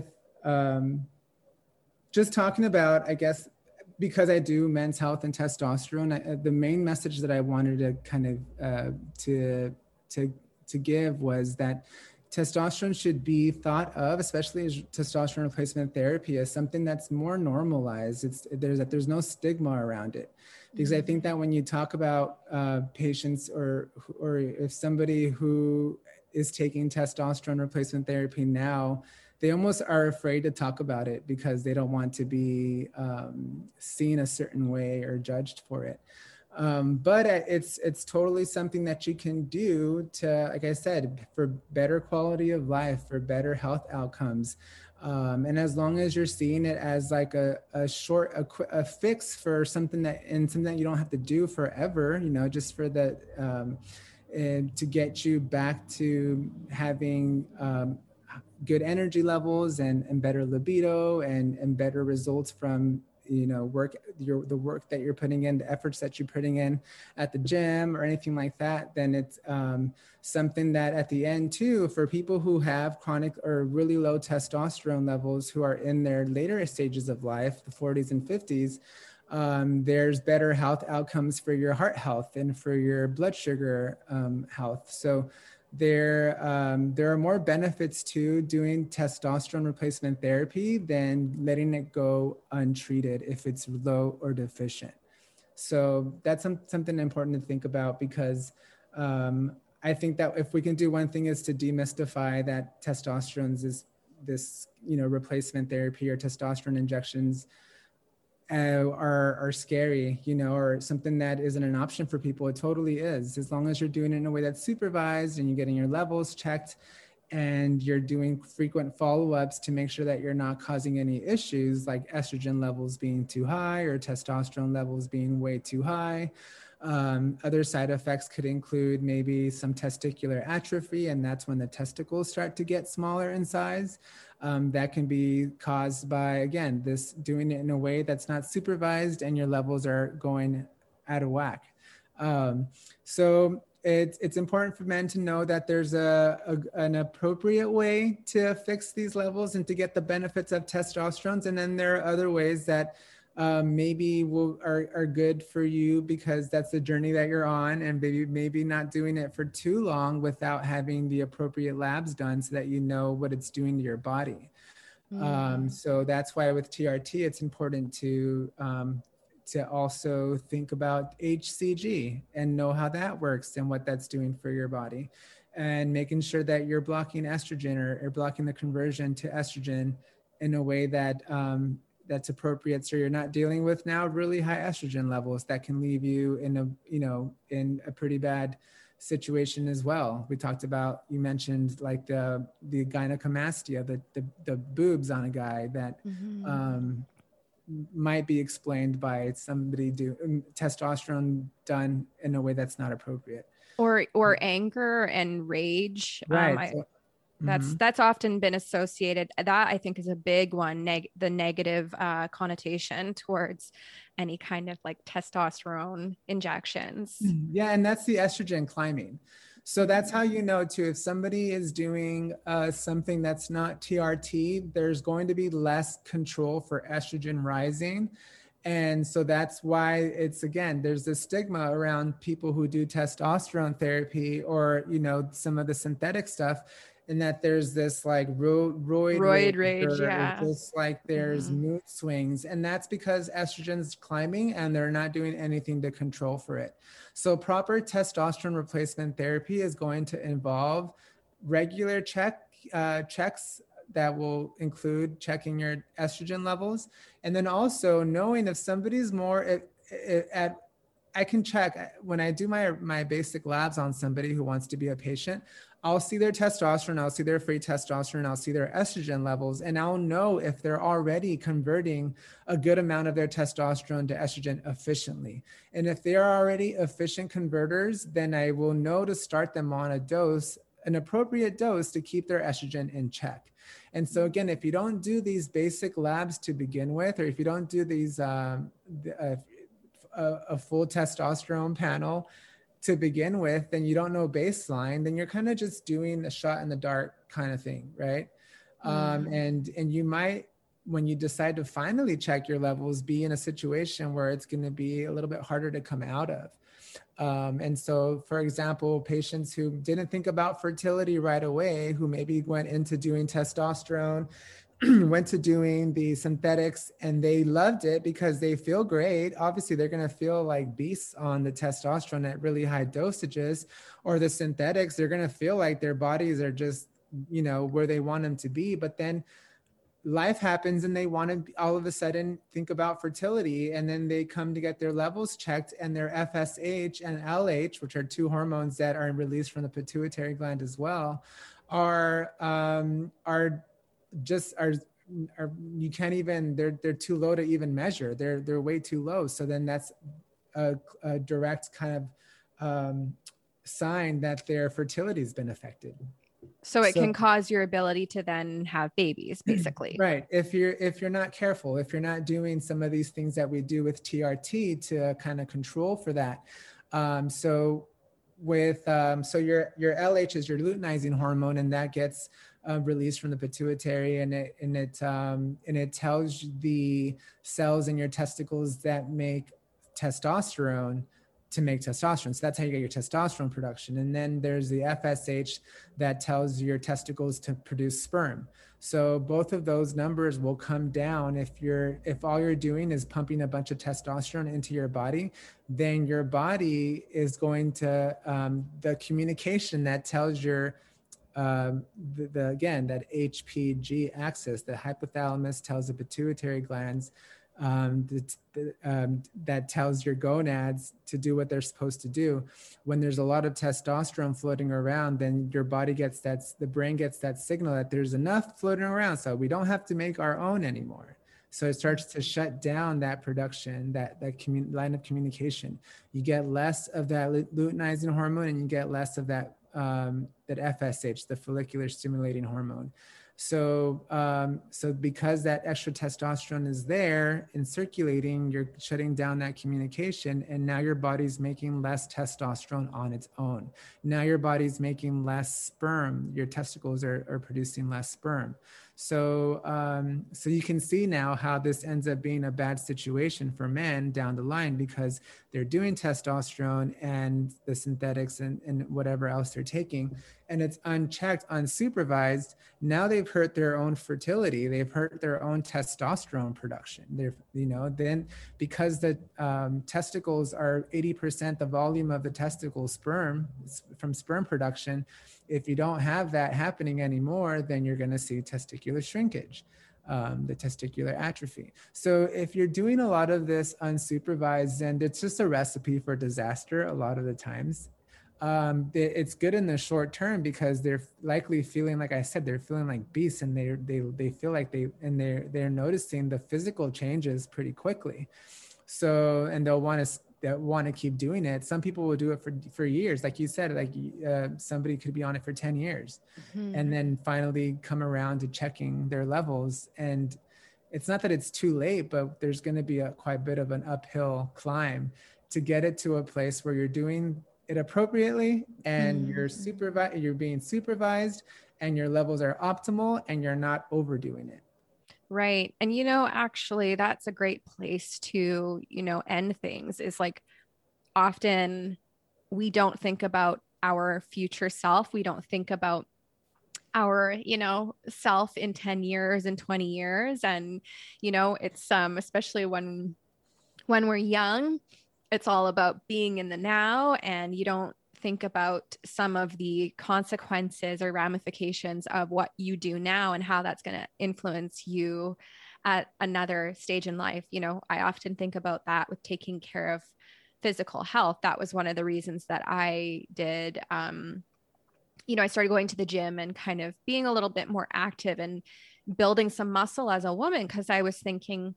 um, just talking about, I guess, because I do men's health and testosterone, I, the main message that I wanted to kind of uh, to to to give was that testosterone should be thought of, especially as testosterone replacement therapy, as something that's more normalized. It's there's that there's no stigma around it, because I think that when you talk about uh, patients or or if somebody who is taking testosterone replacement therapy now, they almost are afraid to talk about it because they don't want to be um, seen a certain way or judged for it. Um, but it's it's totally something that you can do to, like I said, for better quality of life, for better health outcomes. Um, and as long as you're seeing it as like a, a short, a, a fix for something that, and something that you don't have to do forever, you know, just for the, um, and to get you back to having um, good energy levels and, and better libido and, and better results from, you know, work, your, the work that you're putting in, the efforts that you're putting in at the gym or anything like that, then it's um, something that at the end too, for people who have chronic or really low testosterone levels, who are in their later stages of life, the forties and fifties, um, there's better health outcomes for your heart health and for your blood sugar um, health. So there, um, there are more benefits to doing testosterone replacement therapy than letting it go untreated if it's low or deficient. So that's some, something important to think about, because um, I think that if we can do one thing is to demystify that testosterone is this, you know, replacement therapy or testosterone injections uh, are, are scary, you know, or something that isn't an option for people. It totally is, as long as you're doing it in a way that's supervised and you're getting your levels checked and you're doing frequent follow-ups to make sure that you're not causing any issues like estrogen levels being too high or testosterone levels being way too high. Um, other side effects could include maybe some testicular atrophy, and that's when the testicles start to get smaller in size. Um, that can be caused by, again, this doing it in a way that's not supervised and your levels are going out of whack. Um, so it's, it's important for men to know that there's a, a, an appropriate way to fix these levels and to get the benefits of testosterone. And then there are other ways that um, maybe will, are, are good for you because that's the journey that you're on, and maybe, maybe not doing it for too long without having the appropriate labs done so that you know what it's doing to your body. Mm. Um, so that's why with T R T, it's important to um, to also think about H C G and know how that works and what that's doing for your body, and making sure that you're blocking estrogen or, or blocking the conversion to estrogen in a way that um, that's appropriate. So you're not dealing with now really high estrogen levels that can leave you in a, you know, in a pretty bad situation as well. We talked about, you mentioned like the, the gynecomastia, the, the, the boobs on a guy that, mm-hmm. um, might be explained by somebody do testosterone done in a way that's not appropriate, or or anger and rage. Right. Um, I, so, that's mm-hmm. that's often been associated. That I think is a big one. Neg- the negative uh, connotation towards any kind of like testosterone injections. Yeah, and that's the estrogen climbing. So that's how you know too, if somebody is doing uh, something that's not T R T, there's going to be less control for estrogen rising. And so that's why it's, again, there's this stigma around people who do testosterone therapy or, you know, some of the synthetic stuff, and that there's this like ro- roid, roid rage, rage yeah. just like there's mm-hmm. mood swings. And that's because estrogen's climbing and they're not doing anything to control for it. So proper testosterone replacement therapy is going to involve regular check uh, checks that will include checking your estrogen levels. And then also knowing if somebody's more at, at I can check when I do my, my basic labs on somebody who wants to be a patient, I'll see their testosterone, I'll see their free testosterone, I'll see their estrogen levels, and I'll know if they're already converting a good amount of their testosterone to estrogen efficiently. And if they are already efficient converters, then I will know to start them on a dose, an appropriate dose to keep their estrogen in check. And so again, if you don't do these basic labs to begin with, or if you don't do these, um, a, a, a full testosterone panel to begin with, then you don't know baseline, then you're kind of just doing a shot in the dark kind of thing, right? Mm. Um, and, and you might, when you decide to finally check your levels, be in a situation where it's going to be a little bit harder to come out of. Um, and so, for example, patients who didn't think about fertility right away, who maybe went into doing testosterone, went to doing the synthetics, and they loved it because they feel great. Obviously, they're going to feel like beasts on the testosterone at really high dosages, or the synthetics, they're going to feel like their bodies are just, you know, where they want them to be. But then life happens and they want to all of a sudden think about fertility, and then they come to get their levels checked, and their F S H and L H, which are two hormones that are released from the pituitary gland as well, are um, are just are, are you can't even they're they're too low to even measure. They're they're way too low. So then that's a, a direct kind of um, sign that their fertility has been affected. So it so, can cause your ability to then have babies, basically. Right. If you're if you're not careful, if you're not doing some of these things that we do with T R T to kind of control for that. Um, so with um, so your your L H is your luteinizing hormone, and that gets uh, released from the pituitary, and it and it um, and it tells the cells in your testicles that make testosterone to make testosterone. So that's how you get your testosterone production. And then there's the F S H that tells your testicles to produce sperm. So both of those numbers will come down if you're if all you're doing is pumping a bunch of testosterone into your body. Then your body is going to um, the communication that tells your um, the, the again that H P G axis, the hypothalamus tells the pituitary glands um, the, um, that tells your gonads to do what they're supposed to do. When there's a lot of testosterone floating around, then your body gets that, the brain gets that signal that there's enough floating around, so we don't have to make our own anymore. So it starts to shut down that production, that, that commun- line of communication. You get less of that luteinizing hormone, and you get less of that, um, that F S H, the follicular stimulating hormone. So, um, so because that extra testosterone is there and circulating, you're shutting down that communication, and now your body's making less testosterone on its own. Now your body's making less sperm. Your testicles are, are producing less sperm. So, um, so you can see now how this ends up being a bad situation for men down the line, because they're doing testosterone and the synthetics and, and whatever else they're taking, and it's unchecked, unsupervised. Now they've hurt their own fertility. They've hurt their own testosterone production. They're, you know, then because the um, testicles are eighty percent the volume of the testicle sperm from sperm production. If you don't have that happening anymore, then you're going to see testicular shrinkage, um, the testicular atrophy. So if you're doing a lot of this unsupervised, and it's just a recipe for disaster a lot of the times. Um, it's good in the short term because they're likely feeling, like I said, they're feeling like beasts, and they they they feel like they and they're they're noticing the physical changes pretty quickly. So, and they'll want to that want to keep doing it. Some people will do it for for years, like you said, like uh, somebody could be on it for ten years, mm-hmm. and then finally come around to checking their levels. And it's not that it's too late, but there's going to be a quite a bit of an uphill climb to get it to a place where you're doing it appropriately, and mm-hmm. you're supervised, you're being supervised, and your levels are optimal, and you're not overdoing it. Right. And, you know, actually that's a great place to, you know, end things, is like, often we don't think about our future self. We don't think about our, you know, self in ten years and twenty years. And, you know, it's, um, especially when, when we're young, it's all about being in the now, and you don't think about some of the consequences or ramifications of what you do now and how that's going to influence you at another stage in life. You know, I often think about that with taking care of physical health. That was one of the reasons that I did, um, you know, I started going to the gym and kind of being a little bit more active and building some muscle as a woman, because I was thinking,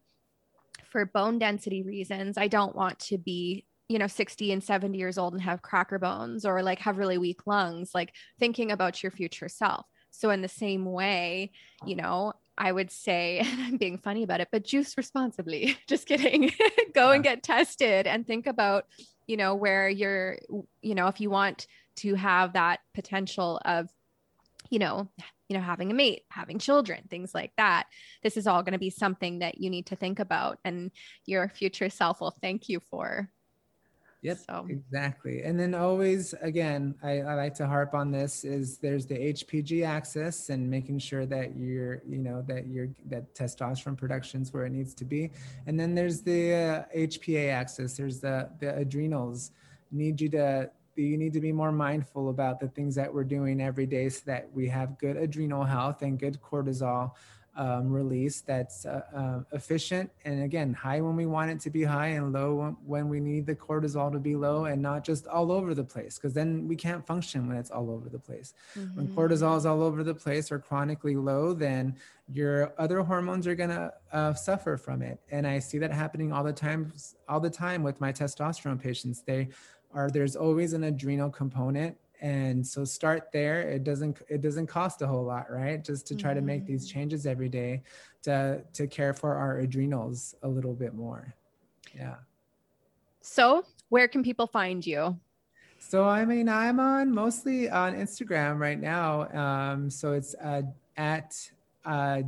for bone density reasons, I don't want to be, you know, sixty and seventy years old and have cracker bones, or like have really weak lungs, like thinking about your future self. So in the same way, you know, I would say, and I'm being funny about it, but juice responsibly, just kidding, go and get tested and think about, you know, where you're, you know, if you want to have that potential of, you know, you know, having a mate, having children, things like that. This is all going to be something that you need to think about, and your future self will thank you for. Yep, so. Exactly. And then always, again, I, I like to harp on this, is there's the H P G axis, and making sure that you're, you know, that you're, that testosterone production's where it needs to be. And then there's the uh, H P A axis. There's the, the adrenals. Need you to, you need to be more mindful about the things that we're doing every day, so that we have good adrenal health and good cortisol um, release that's uh, uh, efficient. And again, high when we want it to be high, and low when we need the cortisol to be low, and not just all over the place, because then we can't function when it's all over the place. Mm-hmm. When cortisol is all over the place or chronically low, then your other hormones are going to uh, suffer from it. And I see that happening all the time, all the time with my testosterone patients. They are, there's always an adrenal component. And so start there. It doesn't, it doesn't cost a whole lot, right? Just to try mm-hmm. to make these changes every day to, to care for our adrenals a little bit more. Yeah. So where can people find you? So, I mean, I'm on mostly on Instagram right now. Um, so it's uh, at uh,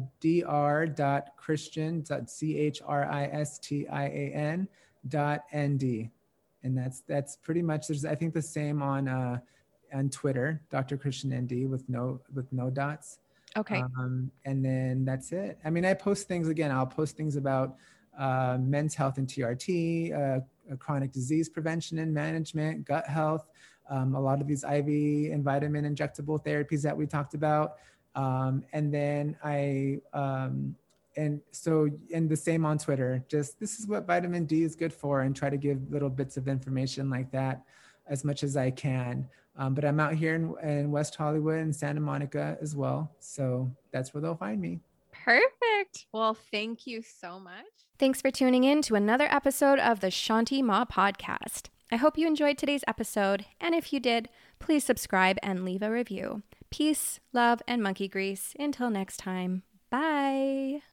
dr.christian, C H R I S T I A N dot N D. And that's that's pretty much, there's I think the same on uh, on Twitter, Doctor Christian N D with no with no dots. Okay. Um, and then that's it. I mean, I post things again. I'll post things about uh, men's health and T R T, uh, chronic disease prevention and management, gut health, um, a lot of these I V and vitamin injectable therapies that we talked about. Um, and then I, um, and so, and the same on Twitter, just this is what vitamin D is good for, and try to give little bits of information like that as much as I can. Um, but I'm out here in, in West Hollywood and Santa Monica as well. So that's where they'll find me. Perfect. Well, thank you so much. Thanks for tuning in to another episode of the Shanti Ma podcast. I hope you enjoyed today's episode. And if you did, please subscribe and leave a review. Peace, love, and monkey grease. Until next time. Bye.